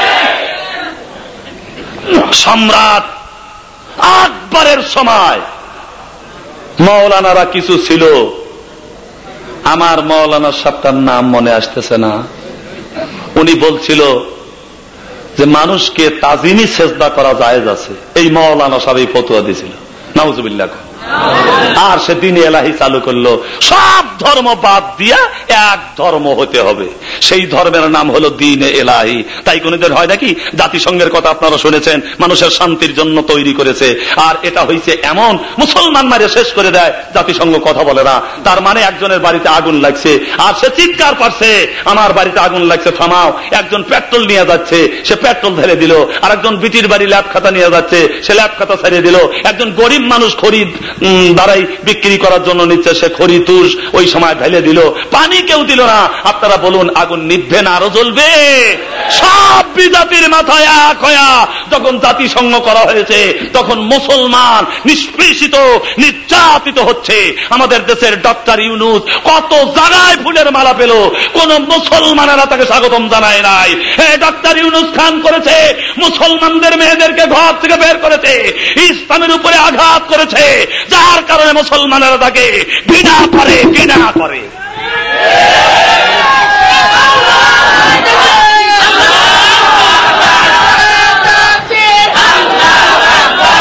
S2: সম্রাট আকবরের সময় মাওলানারা কিছু ছিল, আমার মাওলানা সাহেবটার নাম মনে আসতেছে না, উনি বলছিল যে মানুষকে তাজিমি সেজদা করা জায়েজ আছে। এই মাওলানা সাহেব ফতোয়া দিয়েছিল, নাউজুবিল্লাহ। আর সে দিন এলাহি চালু করলো, সব ধর্ম বাদ দিয়া এক ধর্ম হতে হবে। সেই ধর্মের নাম হলো দিন এলাহি। তাই কোনদিন হয় নাকি? জাতিসংঘের কথা আপনারা শুনেছেন, মানুষের শান্তির জন্য তৈরি করেছে। আর এটা হয়েছে এমন, মুসলমান মারে শেষ করে দেয়, জাতিসংঘ কথা বলে না। তার মানে একজনের বাড়িতে আগুন লাগছে, আর সে চিৎকার করছে আমার বাড়িতে আগুন লাগছে, থামাও। একজন পেট্রোল নিয়ে যাচ্ছে, সে পেট্রোল ঢেলে দিল। আর একজন বিটির বাড়ি ল্যাব খাতা নিয়ে যাচ্ছে, সে ল্যাব খাতা ছাড়িয়ে দিল। একজন গরিব মানুষ খরিদ দাঁড়াই বিক্রি করার জন্য নিচ্ছে, সে খড়ি তুষ ওই সময় ঢেলে দিল, পানি কেউ দিল না। আপনারা বলুন, আগুন নিভবে না আরো জ্বলবে? সব বিজাতির মাথায় এক হয়া যখন জাতিসংঘ করা হয়েছে, তখন মুসলমান নিষ্পৃষিত নির্যাতিত হচ্ছে। আমাদের দেশের ডক্টর ইউনূস কত জায়গায় ফুলের মালা পেল, কোন মুসলমানেরা তাকে স্বাগতম জানায় নাই। হ্যাঁ, ডক্টর ইউনূস খান করেছে, মুসলমানদের মেয়েদেরকে ঘর থেকে বের করেছে, ইসলামের উপরে আঘাত করেছে, যার কারণে মুসলমানেরা তাকে ঘৃণা করে ঘৃণা করে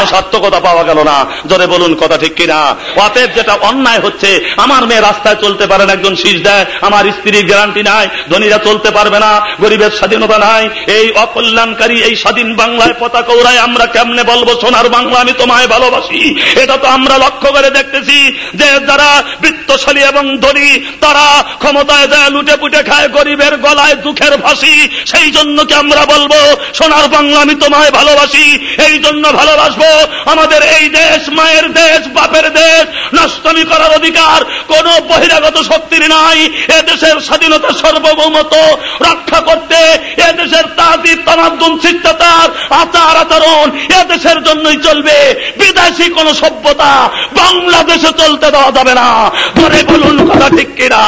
S2: সার্থকতা পাওয়া গেল না। জোরে বলুন কথা ঠিক কিনা? অতএব যেটা অন্যায় হচ্ছে, আমার মেয়ে রাস্তায় চলতে পারে না, একজন শীষ দেয়, আমার স্ত্রীর গ্যারান্টি নাই, ধনীরা চলতে পারবে না, গরিবের স্বাধীনতা নাই, এই অকল্যাণকারী এই স্বাধীন বাংলায় পতাকা উড়ায় আমরা কেমনে বলবো সোনার বাংলা আমি তোমায় ভালোবাসি? এটা তো আমরা লক্ষ্য করে দেখতেছি যে যারা বিত্তশালী এবং ধনী তারা ক্ষমতায় যায়, লুটে পুটে খায়, গরিবের গলায় দুঃখের ফাঁসি। সেই জন্য কি আমরা বলবো সোনার বাংলা আমি তোমায় ভালোবাসি? এই জন্য ভালোবাসবো আমাদের এই দেশ মায়ের দেশ, বাপের দেশ, নষ্টমী করার অধিকার কোন বহিরাগত শক্তির নাই। এ দেশের স্বাধীনতা সার্বভৌমত্ব রক্ষা করতে এ দেশের তাজিব তামাদ্দুন শিষ্টাচার আচার আচরণ এ দেশের জন্যই চলবে। বিদেশি কোন সভ্যতা বাংলাদেশে চলতে দেওয়া যাবে না। পরে বলুন কথা ঠিক কিনা?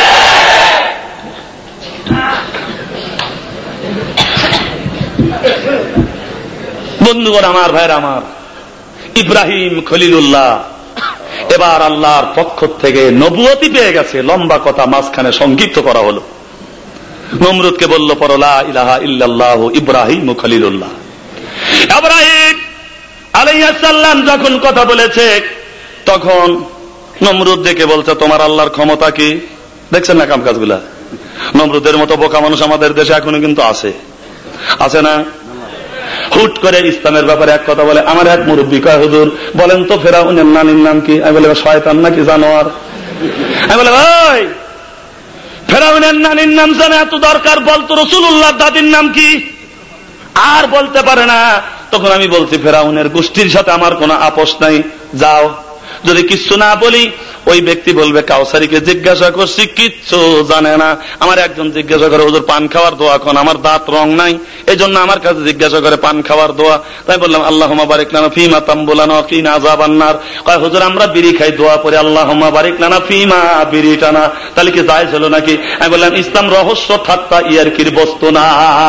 S2: বন্ধুগণ আমার, ভাইয়ের আমার, ইব্রাহিম খলিলুল্লাহ এবার আল্লাহর পক্ষ থেকে নবুয়তি পেয়ে গেছে। লম্বা কথা মাঝখানে সংক্ষিপ্ত করা হলো। নমরুদকে বলল পড়ো লা ইলাহা ইল্লাল্লাহু ইব্রাহিম খলিলুল্লাহ। ইব্রাহিম আলাইহিস সালাম যখন কথা বলেছে তখন নমরুদ দেখে বলছে তোমার আল্লাহর ক্ষমতা কি? দেখছেন না কাম কাজগুলা? নমরুদের মতো বোকা মানুষ আমাদের দেশে এখনো কিন্তু আছে, আছে না? হুট করে ইসলামের ব্যাপারে এক কথা বলে। আমার এক মুরব্বী কয় হুজুর বলেন তো ফেরাউনের নানির নাম কি? আমি বলে শয়তান নাকি জানোয়ার? আমি বলে ভাই ফেরাউনের নানির নাম জানে এত দরকার, বলতো রাসূলুল্লাহর দাদির নাম কি? আর বলতে পারে না। তখন আমি বলছি ফেরাউনের গোষ্ঠীর সাথে আমার কোনো আপোষ নাই, যাও। যদি কিছু না বলি ওই ব্যক্তি বলবে কাউসারিকে জিজ্ঞাসা করছি কিচ্ছু জানে না। আমার একজন জিজ্ঞাসা করে হুজুর পান খাওয়ার দোয়া কোন? আমার দাঁত রং নাই, এই জন্য আমার কাছে জিজ্ঞাসা করে পান খাওয়ার দোয়া। তাই বললাম আল্লাহুম্মা বারিক লানা ফীমা তামবুলানা ওয়া কিনা আযাবান নার। কয় হুজুর আমরা বিড়ি খাই, দোয়া পড়ে আল্লাহুম্মা বারিক লানা ফীমা বিড়িটানা, তাহলে কি জায়েজ হলো নাকি? আমি বললাম ইসলাম রহস্য ঠাট্টা ইয়ারকির বস্তু না।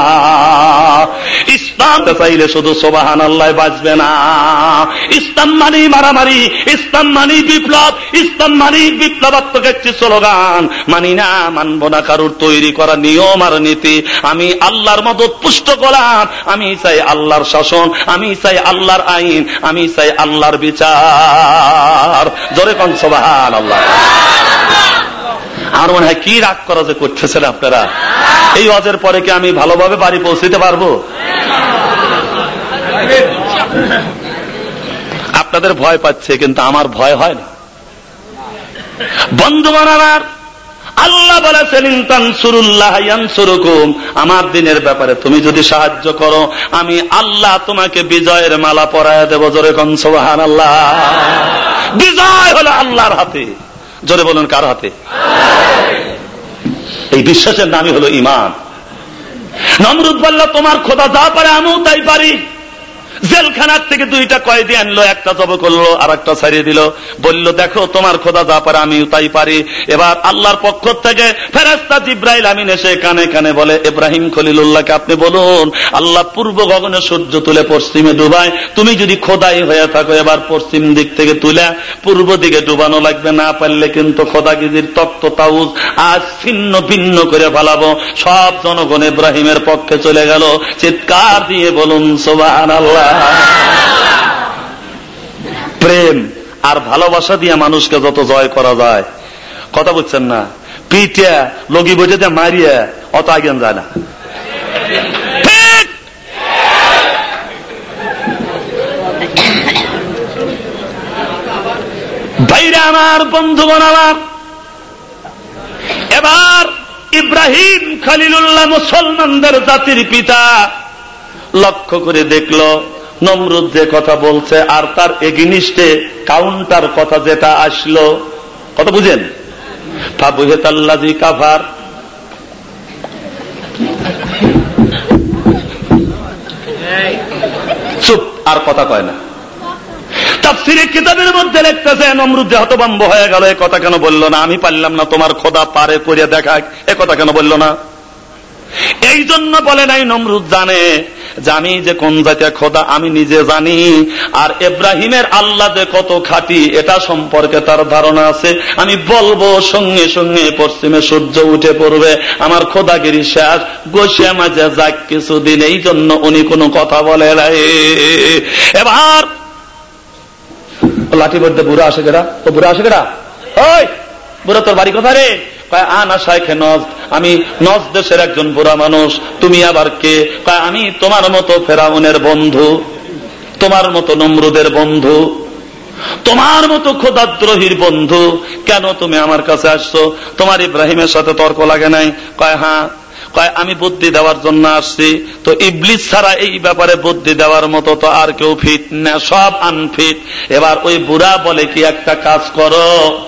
S2: ইসলাম চাইলে শুধু সুবহানাল্লাহ বাজবে না। ইসলাম মানে মারামারি, ইসলাম মানে বিপ্লব, ইসলাম মানে বিপ্লবাত্মক একটি স্লোগান। মানি না, মানব না কারুর তৈরি করা নিয়ম আর নীতি। আমি আল্লাহর মদত পুষ্ট গোলাম, আমি চাই আল্লাহর শাসন, আমি চাই আল্লাহর আইন, আমি চাই আল্লাহর বিচার। জোরে কোন সুবহানাল্লাহ। আর মনে হয় কি রাগ করা যে করতেছেন আপনারা? এই ওয়াজের পরে কি আমি ভালোভাবে বাড়ি পৌঁছতে পারবো? আপনাদের ভয় পাচ্ছে কিন্তু আমার ভয় হয় না। বন্ধুগণ আমার, আল্লাহ বলেছেন ইনতানসুরুল্লাহ ইয়ানসুরুকুম, আমার দিনের ব্যাপারে তুমি যদি সাহায্য করো আমি আল্লাহ তোমাকে বিজয়ের মালা পরায় দেব। জোরে কোন সুবহানাল্লাহ। বিজয় হলো আল্লাহর হাতে। জোরে বলুন কার হাতে? এই বিশ্বাসের নামই হলো ঈমান। নমরুদ বলল তোমার খোদা যা পারে আমিও তাই পারি। জেলখানার থেকে দুইটা কয়েদি আনলো, একটা জব করলো আর একটা ছাড়িয়ে দিল। বলল দেখো তোমার খোদা যা পারে আমিও তাই পারি। এবার আল্লাহর পক্ষ থেকে ফেরেশতা জিবরাইল আমিন এসে কানে কানে বলে ইব্রাহিম খলিলুল্লাহকে আপনি বলুন আল্লাহ পূর্ব গগনে সূর্য তুলে পশ্চিমে ডুবায়, তুমি যদি খোদাই হয়ে থাকো এবার পশ্চিম দিক থেকে তুলে পূর্ব দিকে ডুবানো লাগবে, না পারলে কিন্তু খোদাগিরির তক্ত তাউজ আজ ছিন্ন ভিন্ন করে ফেলাবো। সব জনগণ ইব্রাহিমের পক্ষে চলে গেল। চিৎকার দিয়ে বলুন সুবহানাল্লাহ। প্রেম আর ভালোবাসা দিয়ে মানুষকে যত জয় করা যায়, কথা বুঝছেন না, পিটিয়া লগি বইতে মারিয়া অত আগেন যায় না। ভাইরা আমার, বন্ধুগণ আমার, এবার ইব্রাহিম খলিলুল্লাহ মুসলমানদের জাতির পিতা লক্ষ্য করে দেখল নমরুদ যে কথা বলছে আর তার এগেনিস্টে কাউন্টার কথা যেটা আসলো, কথা বুঝেন? ফাবুহিতাল্লাযী কাফার, চুপ, আর কথা কয় না। তাফসীরে কিতাবের মধ্যে লিখতেছে নমরুদ যে হতভম্ব হয়ে গেল, এ কথা কেন বলল না? আমি পারলাম না, তোমার খোদা পারে করে দেখাক, এ কথা কেন বলল না? এই জন্য বলে নাই, নমরুদ জানে যে আমি যে কোন জাতীয় খোদা আমি নিজে জানি, আর ইব্রাহিমের আল্লাহ যে কত খাঁটি এটা সম্পর্কে তার ধারণা আছে। আমি বলবো সঙ্গে সঙ্গে পশ্চিমে সূর্য উঠে পড়বে, আমার খোদাগিরি শেষ, গোসিয়া মাঝে যাক কিছুদিন। এই জন্য উনি কোনো কথা বলে নাই। এবার লাঠি বলতে বুড়া আসে কেডা? ও বুড়া আসে কেডা? ওই বুড়া তোর বাড়ি কোথায় রে? কয় আনা শাইখে নজদ, আমি নজদ দেশের একজন বুড়া মানুষ। তুমি আবার কে? কয় আমি তোমার মতো ফেরাউনের বন্ধু, তোমার মতো নমরুদের বন্ধু, তোমার মতো খোদাদ্রোহীর বন্ধু। কেন তুমি আমার কাছে আসছো? তোমার ইব্রাহিমের সাথে তর্ক লাগে নাই? কয় হ্যাঁ। কয় আমি বুদ্ধি দেওয়ার জন্য আসছি। তো ইবলিস ছাড়া এই ব্যাপারে বুদ্ধি দেওয়ার মতো তো আর কেউ ফিট না, সব আনফিট। এবার ওই বুড়া বলে কি একটা কাজ করো,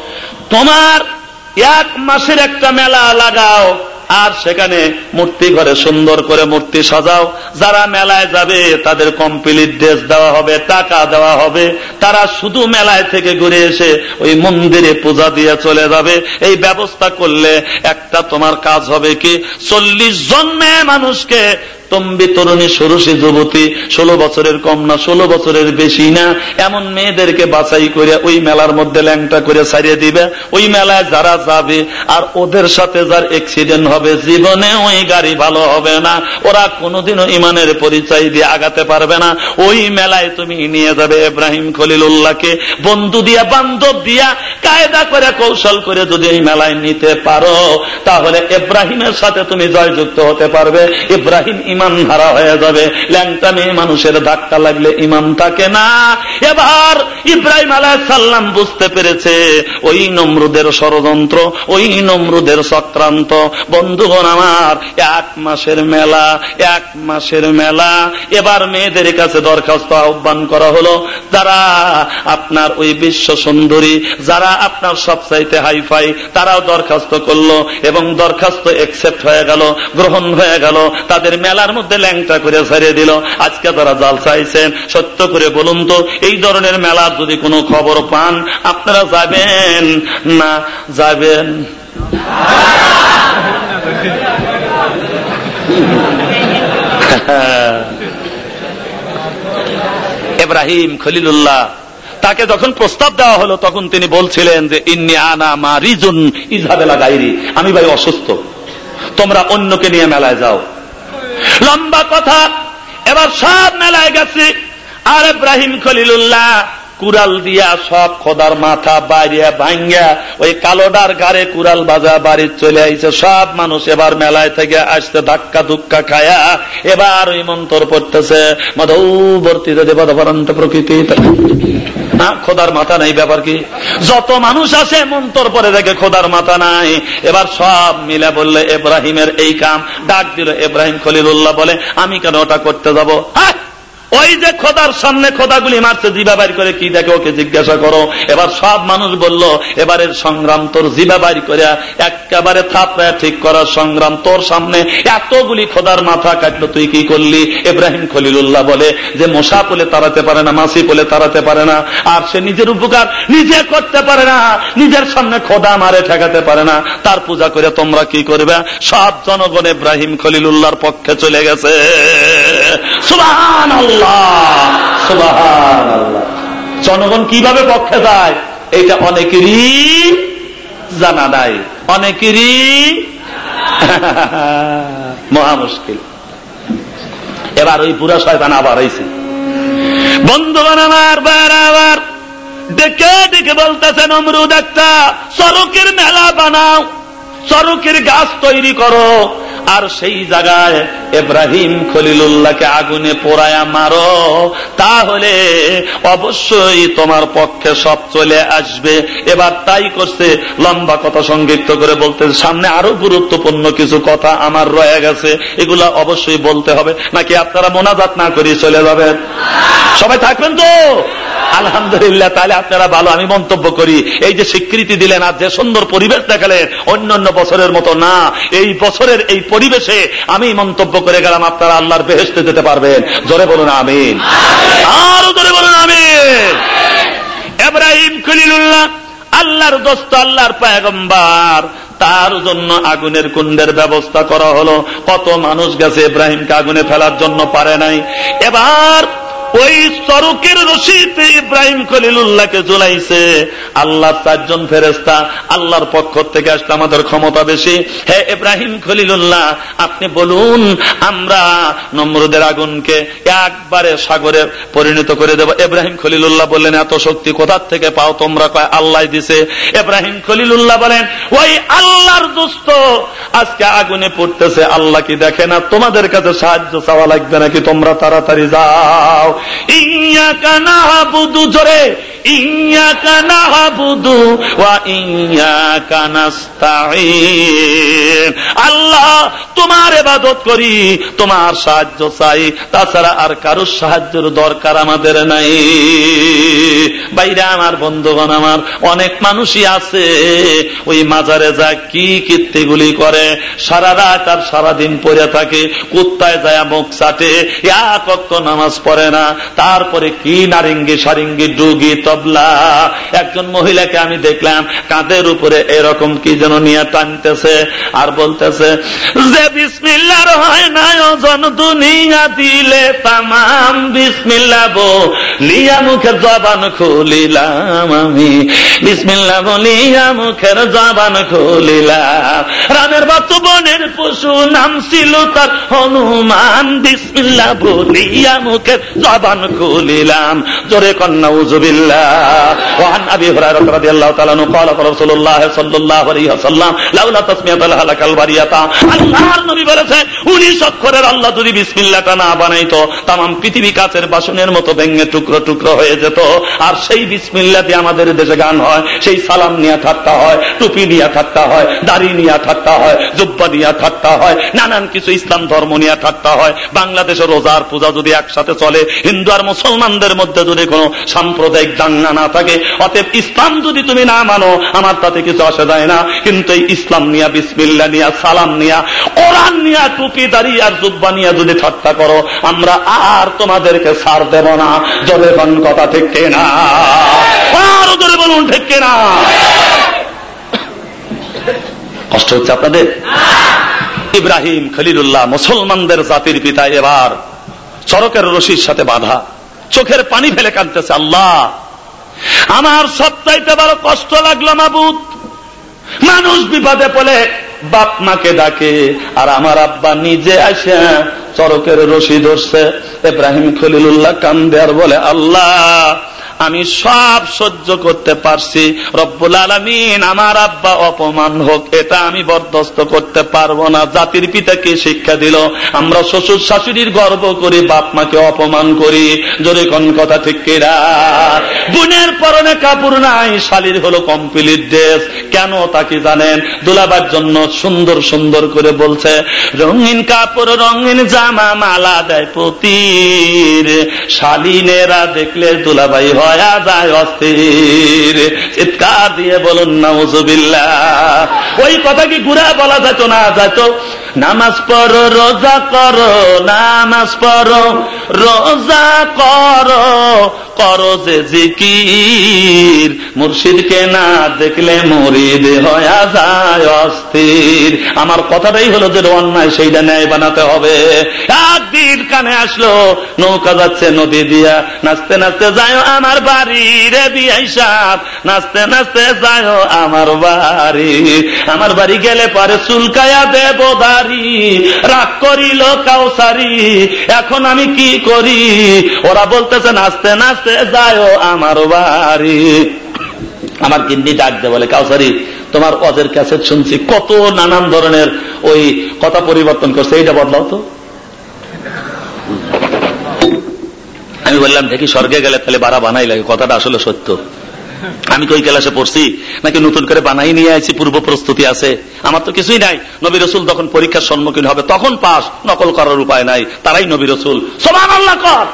S2: তোমার এক মাসের একটা মেলা লাগাও, আর সেখানে মূর্তি ঘরে সুন্দর করে মূর্তি সাজাও। যারা মেলায় যাবে তাদের কমপ্লিট ড্রেস দেওয়া হবে, টাকা দেওয়া হবে, তারা শুধু মেলায় থেকে ঘুরে এসে ওই মন্দিরে পূজা দিয়ে চলে যাবে। এই ব্যবস্থা করলে একটা তোমার কাজ হবে কি, চল্লিশ জন মেয়ে মানুষকে, তম্বি তরুণী ষোড়শী যুবতী, ষোলো বছরের কম না ষোলো বছরের বেশি না, এমন মেয়েদেরকে বাছাই করে ওই মেলার মধ্যে ল্যাংটা করে ছাড়িয়ে দিবে। ওই মেলায় যারা যাবে আর ওদের সাথে যার অ্যাক্সিডেন্ট হবে, জীবনে ওই গাড়ি ভালো হবে না, ওরা কোনোদিনও ইমানের পরিচয় দিয়ে আগাতে পারবে না। ওই মেলায় তুমি নিয়ে যাবে ইব্রাহিম খলিলুল্লাহকে, বন্ধু দিয়া বান্ধব দিয়া কায়দা করে কৌশল করে যদি এই মেলায় নিতে পারো, তাহলে ইব্রাহিমের সাথে তুমি জয়যুক্ত হতে পারবে। ইব্রাহিম ইমান হারা হয়ে যাবে। ল্যাংটা মেয়ে মানুষের ধাক্কা লাগলে ইমান থাকে না। এবার ইব্রাহিম আলাইহিস সালাম বুঝতে পেরেছে ওই নমরুদের ষড়যন্ত্র, ওই নমরুদের চক্রান্ত। বন্ধুগণ আমার, এক মাসের মেলা, এক মাসের মেলা। এবার মেয়েদের কাছে দরখাস্ত আহ্বান করা হলো, যারা আপনার ওই বিশ্ব সুন্দরী, যারা আপনার সবচাইতে হাইফাই, তারাও দরখাস্ত করলো এবং দরখাস্ত অ্যাকসেপ্ট হয়ে গেল, গ্রহণ হয়ে গেল। তাদের মেলার মধ্যে ল্যাংটা করে ছাড়িয়ে দিল। আজকে তারা জাল চাইছেন, সত্য করে বলুন তো, এই ধরনের মেলার যদি কোনো খবর পান, আপনারা যাবেন না যাবেন? ইব্রাহিম খলিলুল্লাহ তাকে যখন প্রস্তাব দেওয়া হলো, তখন তিনি বলছিলেন যে ইন্নী আনা মারিজুন ইযহাবিলা গায়রি, আমি ভাই অসুস্থ, তোমরা অন্যকে নিয়ে মেলায় যাও। লম্বা কথা। এবার সব মেলায় গেছে, আর ইব্রাহিম খলিলুল্লাহ কুড়াল দিয়া সব খোদার মাথা বাইরিয়া ভাঙ্গা ওই কালোডার গাড়ে কুড়াল বাজা বাড়ি চলে আইছে। সব মানুষ এবার মেলায় থেকে আসতে ধাক্কা ধুক্কা খায়া এবার ওই মন্ত্র পড়তেছে, মধুবর্তীতে দেবদভরন্ত প্রকৃতি। খোদার মাথা নাই, ব্যাপার কি? যত মানুষ আসে মন্তর পরে দেখে খোদার মাথা নাই। এবার সব মিলে বললে ইব্রাহিমের এই কাম। ডাক দিল ইব্রাহিম খলিলুল্লাহ, বলে আমি কেন ওটা করতে যাব? ওই যে খোদার সামনে খোদাগুলি মারছে, জিবা বাইর করে কি দেখে ওকে জিজ্ঞাসা করো। এবার সব মানুষ বলল, এবারের সংগ্রাম তোর জিবা বাইর করে একেবারে থাপড়ায় ঠিক করার সংগ্রাম। তোর সামনে এতগুলি খোদার মাথা কাটলো, তুই কি করলি? ইব্রাহিম খলিলুল্লাহ বলে যে মশা পোলে তাড়াতে পারে না, মাছি পোলে তাড়াতে পারে না, আর সে নিজের উপকার নিজে করতে পারে না, নিজের সামনে খোদা মারে ঠেকাতে পারে না, তার পূজা করে তোমরা কি করবে? সব জনগণ ইব্রাহিম খলিলুল্লাহর পক্ষে চলে গেছে। সুবহানাল্লাহ, সুবহানাল্লাহ। জনগণ কিভাবে পক্ষে যায় এটা অনেকেরই জানা নাই, অনেকেরই মহা মুশকিল। এবার ওই বুড়া শয়তান আবার আইছে। বন্ধুগণ আমার, বারবার ডেকে ডেকে বলতেছে, নমরুদ একটা চরকের মেলা বানাও, চরকের গাছ তৈরি করো, আর সেই জায়গায় ইব্রাহিম খলিলুল্লাহকে আগুনে পোড়ায়া মারো, তাহলে অবশ্যই তোমার পক্ষে সব চলে আসবে। এবার তাই করছে। লম্বা কথা সংক্ষিপ্ত করে বলতে, সামনে আরো গুরুত্বপূর্ণ কিছু কথা আমার রয়ে গেছে, এগুলা অবশ্যই বলতে হবে। নাকি আপনারা মোনাজাত না করি চলে যাবেন? সবাই থাকবেন তো? আলহামদুলিল্লাহ, তাহলে আপনারা ভালো। আমি মন্তব্য করি, এই যে স্বীকৃতি দিলেন আর যে সুন্দর পরিবেশ দেখালেন, অন্যান্য বছরের মতো না, এই বছরের এই পরিবেশে আমি মন্তব্য করে গেলাম, আপনারা আল্লাহর বেহেশতে যেতে পারবেন। জোরে বলুন আমিন, আরো জোরে বলুন আমিন। ইব্রাহিম খলিলুল্লাহ আল্লাহর দোস্ত, আল্লাহর পয়গম্বর, তার জন্য আগুনের কুণ্ডের ব্যবস্থা করা হলো। কত মানুষ গেছে ইব্রাহিমকে আগুনে ফেলার জন্য, পারে নাই। এবার ওই চরকের রশিতে ইব্রাহিম খলিলুল্লাহকে ঝুলাইছে। আল্লাহ চারজন ফেরেশতা আল্লাহর পক্ষ থেকে আসলে আমাদের ক্ষমতা বেশি। হে ইব্রাহিম খলিলুল্লাহ, আপনি বলুন আমরা নমরুদের আগুনকে একবারে সাগরে পরিণত করে দেব। ইব্রাহিম খলিলুল্লাহ বললেন, এত শক্তি কোথা থেকে পাও তোমরা? কয় আল্লাহ দিছে। ইব্রাহিম খলিলুল্লাহ বলেন, ওই আল্লাহর দোস্ত আজকে আগুনে পড়তেছে, আল্লাহ কি দেখে না? তোমাদের কাছে সাহায্য চাওয়া লাগবে নাকি? তোমরা তাড়াতাড়ি যাও। ইয়্যাকা না'বুদু, জোরে ইয়্যাকা না'বুদু ওয়া ইয়্যাকা নাস্তাঈন। আল্লাহ তোমার ইবাদত করি, তোমার সাহায্য চাই, তাছাড়া আর কারো সাহায্যের দরকার আমাদের নাই। বাইরে আমার বন্ধুগণ, আমার অনেক মানুষই আছে ওই মাজারে যা কি কীর্তিগুলি করে, সারা রাত আর সারাদিন পড়ে থাকে, কুত্তায় যায় মুখ চাটে, এক ওয়াক্ত নামাজ পড়ে না, তারপরে কি নারিঙ্গি সারিঙ্গি ডুগি তবলা। একজন মহিলাকে আমি দেখলাম কাঁধের উপরে এরকম কি যেন নিয়ে টানতেছে আর বলতেছে যে বিসমিল্লাহর হয় না ওজন দুনিয়া দিলে তামাম, বিসমিল্লাহ বলিয়া মুখের জবান খুলিলাম আমি, বিসমিল্লাহ বলিয়া মুখের জবান খুলিলাম। রামের বাচ্চু বনের পশু নাম ছিল তার হনুমান, বিসমিল্লাহ বলিয়া মুখের জবান খুলিলাম। জোরে কন্যা উযুবিল্লাহ। ওয়ান আবি হুরায়রা রাদিয়াল্লাহু তাআলা আনহু قال রাসূলুল্লাহ সাল্লাল্লাহু আলাইহি ওয়াসাল্লাম লাউলা তাসমিয়াতুল হালাকাল বারিয়াতা। আল্লাহর নবী বলেছেন, উনিশ অক্ষরের আল্লাহ যদি বিসমিল্লাহটা না বানাইতো, तमाम পৃথিবী কাচের বাসনের মতো ভেঙে টুকরো টুকরো হয়ে যেত। আর সেই বিসমিল্লাহ দিয়ে আমাদের দেশে গান হয়, সেই সালাম নিয়ে ঠাট্টা হয়, টুপি নিয়ে ঠাট্টা হয়, দাড়ি নিয়ে ঠাট্টা হয়, জুব্বা নিয়ে ঠাট্টা হয়, নানান কিছু ইসলাম ধর্ম নিয়ে ঠাট্টা হয়। বাংলাদেশের রোজার পূজা যদি একসাথে চলে, হিন্দু আর মুসলমানদের মধ্যে যদি কোনো সাম্প্রদায়িক দাঙ্গা না থাকে, অতএব ইসলাম যদি তুমি না মানো আমার তাতে কিছু আসে যায় না। কিন্তু এই ইসলাম নিয়া, বিসমিল্লাহ নিয়া, সালাম নিয়া, কোরআন নিয়া, টুপি দাড়ি আর জুব্বা নিয়া যদি ঠাট্টা করো, আমরা আর তোমাদেরকে ছাড় দেব না। জোরে কোন কথা ঠিক কিনা? আরো জোরে বলুন ঠিক কিনা? কষ্ট হচ্ছে আপনাদের? ইব্রাহিম খলিলুল্লাহ মুসলমানদের জাতির পিতা এবার চরকের রশির সাথে বাঁধা, চোখের পানি ফেলে কাঁদতেছে, আল্লাহ আমার সবচাইতে বড় কষ্ট লাগলো মাবুদ। মানুষ বিপদে পড়লে বাপ মাকে ডাকে, আর আমার আব্বা নিজে আসে চরকের রশি ধরছে। ইব্রাহিম খলিলুল্লাহ কান্দে আর বলে, আল্লাহ আমি সব সহ্য করতে পারছি, রব্বুল আলামিন আমার আব্বা অপমান হোক এটা আমি বরদাস্ত করতে পারবো না। জাতির পিতাকে শিক্ষা দিল, আমরা শ্বশুর শাশুড়ির গর্ব করি, বাপ মাকে অপমান করি। জোরে কোন কথা ঠিক কিনা? বোনের পরনে কাপড় নাই, শালীর হলো কমপ্লিট ড্রেস। কেন তা কি জানেন? দুলাবার জন্য সুন্দর সুন্দর করে বলছে, রঙিন কাপড় রঙিন জামা মালা দেয় পতির, শালীনেরা দেখলে দুলাভাই হয় যায় অস্থির। চিৎকার দিয়ে বলুন নাউযুবিল্লাহ। ওই কথা কি ঘুরে বলা যেত না? যেত। নামাজ পড়ো রোজা করো, নামাজ পড়ো রোজা করো, করো যে জিকির, মুর্শিদকে না দেখলে মুরিদ হয়ে যায় অস্থির। আমার কথাটাই হলো যে অন্যায় সেইটা ন্যায় বানাতে হবে। একদিন কানে আসলো নৌকা যাচ্ছে নদী দিয়া, নাচতে নাচতে যায় আমার বাড়ি রে বিয়াই সাহেব, নাচতে নাচতে যায় আমার বাড়ি। আমার বাড়ি গেলে পরে চুলকায়া দেব দাড়ি, রাগ করিল কাউসারি, এখন আমি কি করি? ওরা বলতেছে নাচতে নাচতে যায় আমার বাড়ি। আমার গিন্নি ডাক দে বলে, কাউসারি তোমার ওয়াজের ক্যাসেট শুনছি, কত নানান ধরনের ওই কথা পরিবর্তন করছে, এইটা বদলাও তো। আমি বললাম দেখি স্বর্গে গেলে তাহলে বাড়া বানাই লাগে, কথাটা আসলে সত্য। আমি তো ওই ক্লাসে পড়ছি নাকি নতুন করে বানাই নিয়ে আইছি, পূর্ব প্রস্তুতি আছে? আমার তো কিছুই নাই। নবী রাসূল যখন পরীক্ষার সম্মুখীন হবে তখন পাস, নকল করার উপায় নাই, তারাই নবী রাসূল। সুবহানাল্লাহ কর।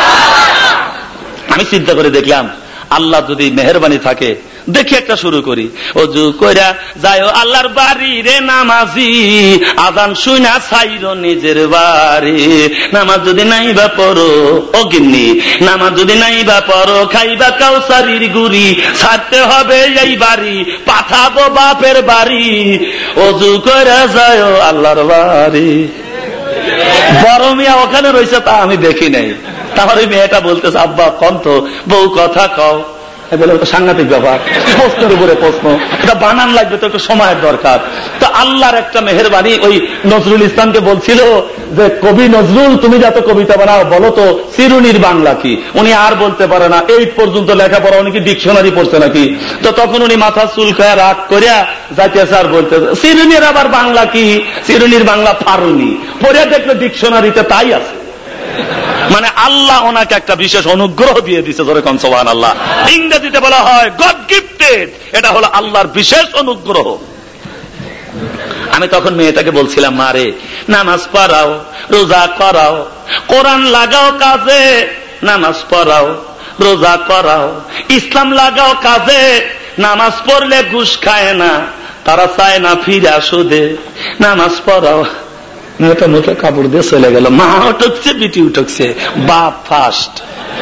S2: আমি চিন্তা করে দেখলাম আল্লাহ যদি মেহেরবানি থাকে, দেখি একটা শুরু করি। অজু কইরা যায় আল্লাহর বাড়ি রে নামাজি, আযান শুনা ছাইরো নিজের বাড়ি। নামাজ যদি নাই বা পড়ো ও গিন্নি, নামাজ যদি নাই বা পড়ো, খাইবা কাউসারির গুড়ি, ছাড়তে হবে এই বাড়ি, পাঠাবো বাপের বাড়ি। অজু কইরা যায় আল্লাহর বাড়ি। বড় মিয়া ওখানে রয়েছে তা আমি দেখি নাই, আমার ওই মেয়েটা বলতেছে, আব্বা কন তো, বউ কথা কও। বলে ওটা সাংঘাতিক ব্যাপার, প্রশ্নের উপরে প্রশ্ন, এটা বানান লাগবে তো একটু সময়ের দরকার। তো আল্লাহর একটা মেহেরবানি, ওই নজরুল ইসলামকে বলছিল যে কবি নজরুল তুমি যত কবিতা বানাও বলো তো চিরুনির বাংলা কি। উনি আর বলতে পারে না, এইট পর্যন্ত লেখাপড়া, উনি কি ডিকশনারি পড়ছে নাকি। তো তখন উনি মাথা চুলকায়া রাগ করিয়া যাইতেছে আর বলতে, চিরুনির আবার বাংলা কি, চিরুনির বাংলা ফারুনি। পড়ে দেখলো ডিকশনারিতে তাই আছে। মানে আল্লাহ ওনাকে একটা বিশেষ অনুগ্রহ দিয়ে দিচ্ছে, ধরে কোন সুবহানাল্লাহ। ইংরেজিতে বলা হয় গড গিফটেড, এটা হলো আল্লাহর বিশেষ অনুগ্রহ। আমি তখন মেয়েটাকে বলছিলাম, মারে নামাজ পড়াও, রোজা করাও, কোরআন লাগাও কাজে, নামাজ পড়াও, রোজা করাও, ইসলাম লাগাও কাজে। নামাজ পড়লে ঘুষ খায় না, তারা চায় না ফিরে সুদে। নামাজ পড়াও। মেয়েটা মুখে কাপড় দিয়ে চলে গেল। মা উঠছে, বিটি উঠছে, বাপ ফার্স্ট।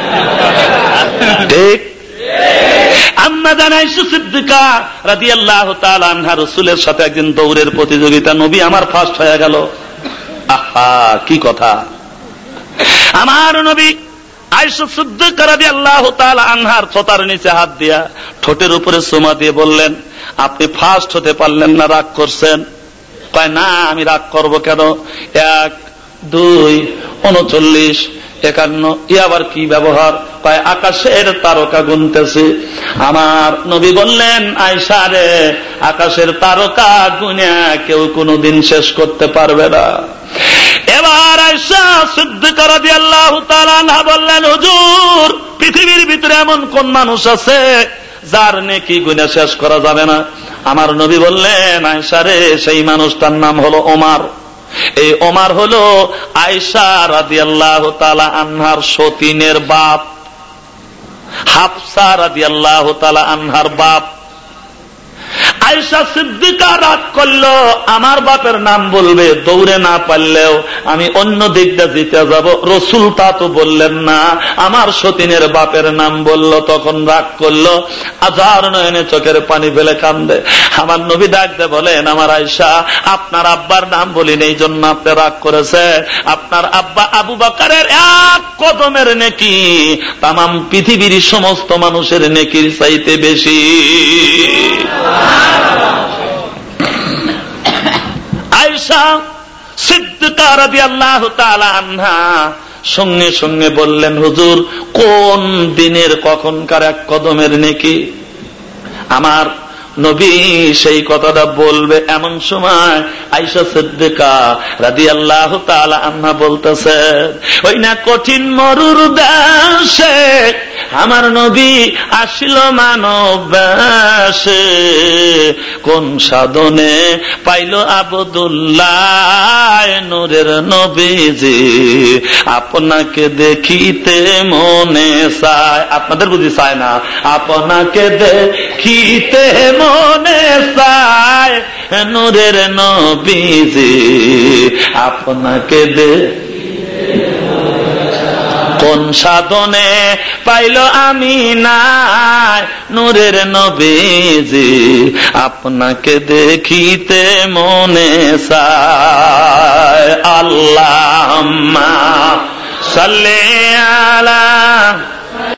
S2: ঠিক। আম্মা জান আয়েশা সিদ্দিকা রাদিয়াল্লাহু তাআলা আনহা রাসূলের সাথে একদিন দৌড়ের প্রতিযোগিতা, নবী আমার ফার্স্ট হয়ে গেল। আহা কি কথা! আমার নবী আয়েশা সিদ্দিকা রাদিয়াল্লাহু তাআলা আনহার ছতার নিচে হাত দিয়া ঠোঁটের উপরে চুমা দিয়ে বললেন, আপনি ফার্স্ট হতে পারলেন না, রাগ করছেন? কয় না, আমি রাগ করব কেন? এক দুই উনচল্লিশ একান্ন, ই আবার কি ব্যবহার? কয় আকাশের তারকা গুনতেছে। আমার নবী বললেন, আয়েশা রে, আকাশের তারকা গুনে কেউ কোনদিন শেষ করতে পারবে না। এবার আয়েশা সিদ্দিকা রাদিয়াল্লাহু তাআলা আনহা বললেন, হুজুর, পৃথিবীর ভিতরে এমন কোন মানুষ আছে যার নেকি গুনে শেষ করা যাবে না? আমার নবী বললেন, আয়েশা রে, সেই মানুষটার নাম হলো ওমর। এই ওমর হলো আয়েশা রাদিয়াল্লাহু তাআলা আনহার সতীনের বাপ, হাফসা রাদিয়াল্লাহু তাআলা আনহার বাপ। আয়েশা সিদ্দিকা রাগ করলো, আমার বাপের নাম বলবে, দৌড়ে না পারলেও আমি অন্য দিকটা জিতে যাব। রসুল তা তো বললেন না, আমার সতীনের বাপের নাম বলল, তখন রাগ করলো, আজার নয়নে চোখের পানি ফেলে কান্দে। আমার নবী ডাকতে বলেন, আমার আয়েশা, আপনার আব্বার নাম বলিনি, এই জন্য আপনি রাগ করেছে। আপনার আব্বা আবু বকরের এক কদমের নেকি তামাম পৃথিবীর সমস্ত মানুষের নেকির চাইতে বেশি। আয়েশা সিদ্দিকা রাদিয়াল্লাহু তাআলা আনহা সঙ্গে সঙ্গে বললেন, হুজুর, কোন দিনের কখনকার এক কদমের নেকি? আমার নবী সেই কথাটা বলবে এমন সময় আয়েশা সিদ্দিকা রাদিয়াল্লাহু তাআলা আনহা বলতেছে, ওই না কঠিন মরুর দেশে আমার নবী আসিল মানব বেশে, কোন সাধনে পাইল আবদুল্লাহ নূরের নবীজি, আপনাকে দেখিতে মনে চায়। আপনাদের বুঝি চায় না? আপনাকে দেখিতে মনে চায় নূরের নবীজি, আপনাকে দে কোন সাধনে পাইল আমি নাই নূরের নবীজি, আপনাকে দেখিতে মনে চায়। আল্লাহুম্মা সাল্লি আলা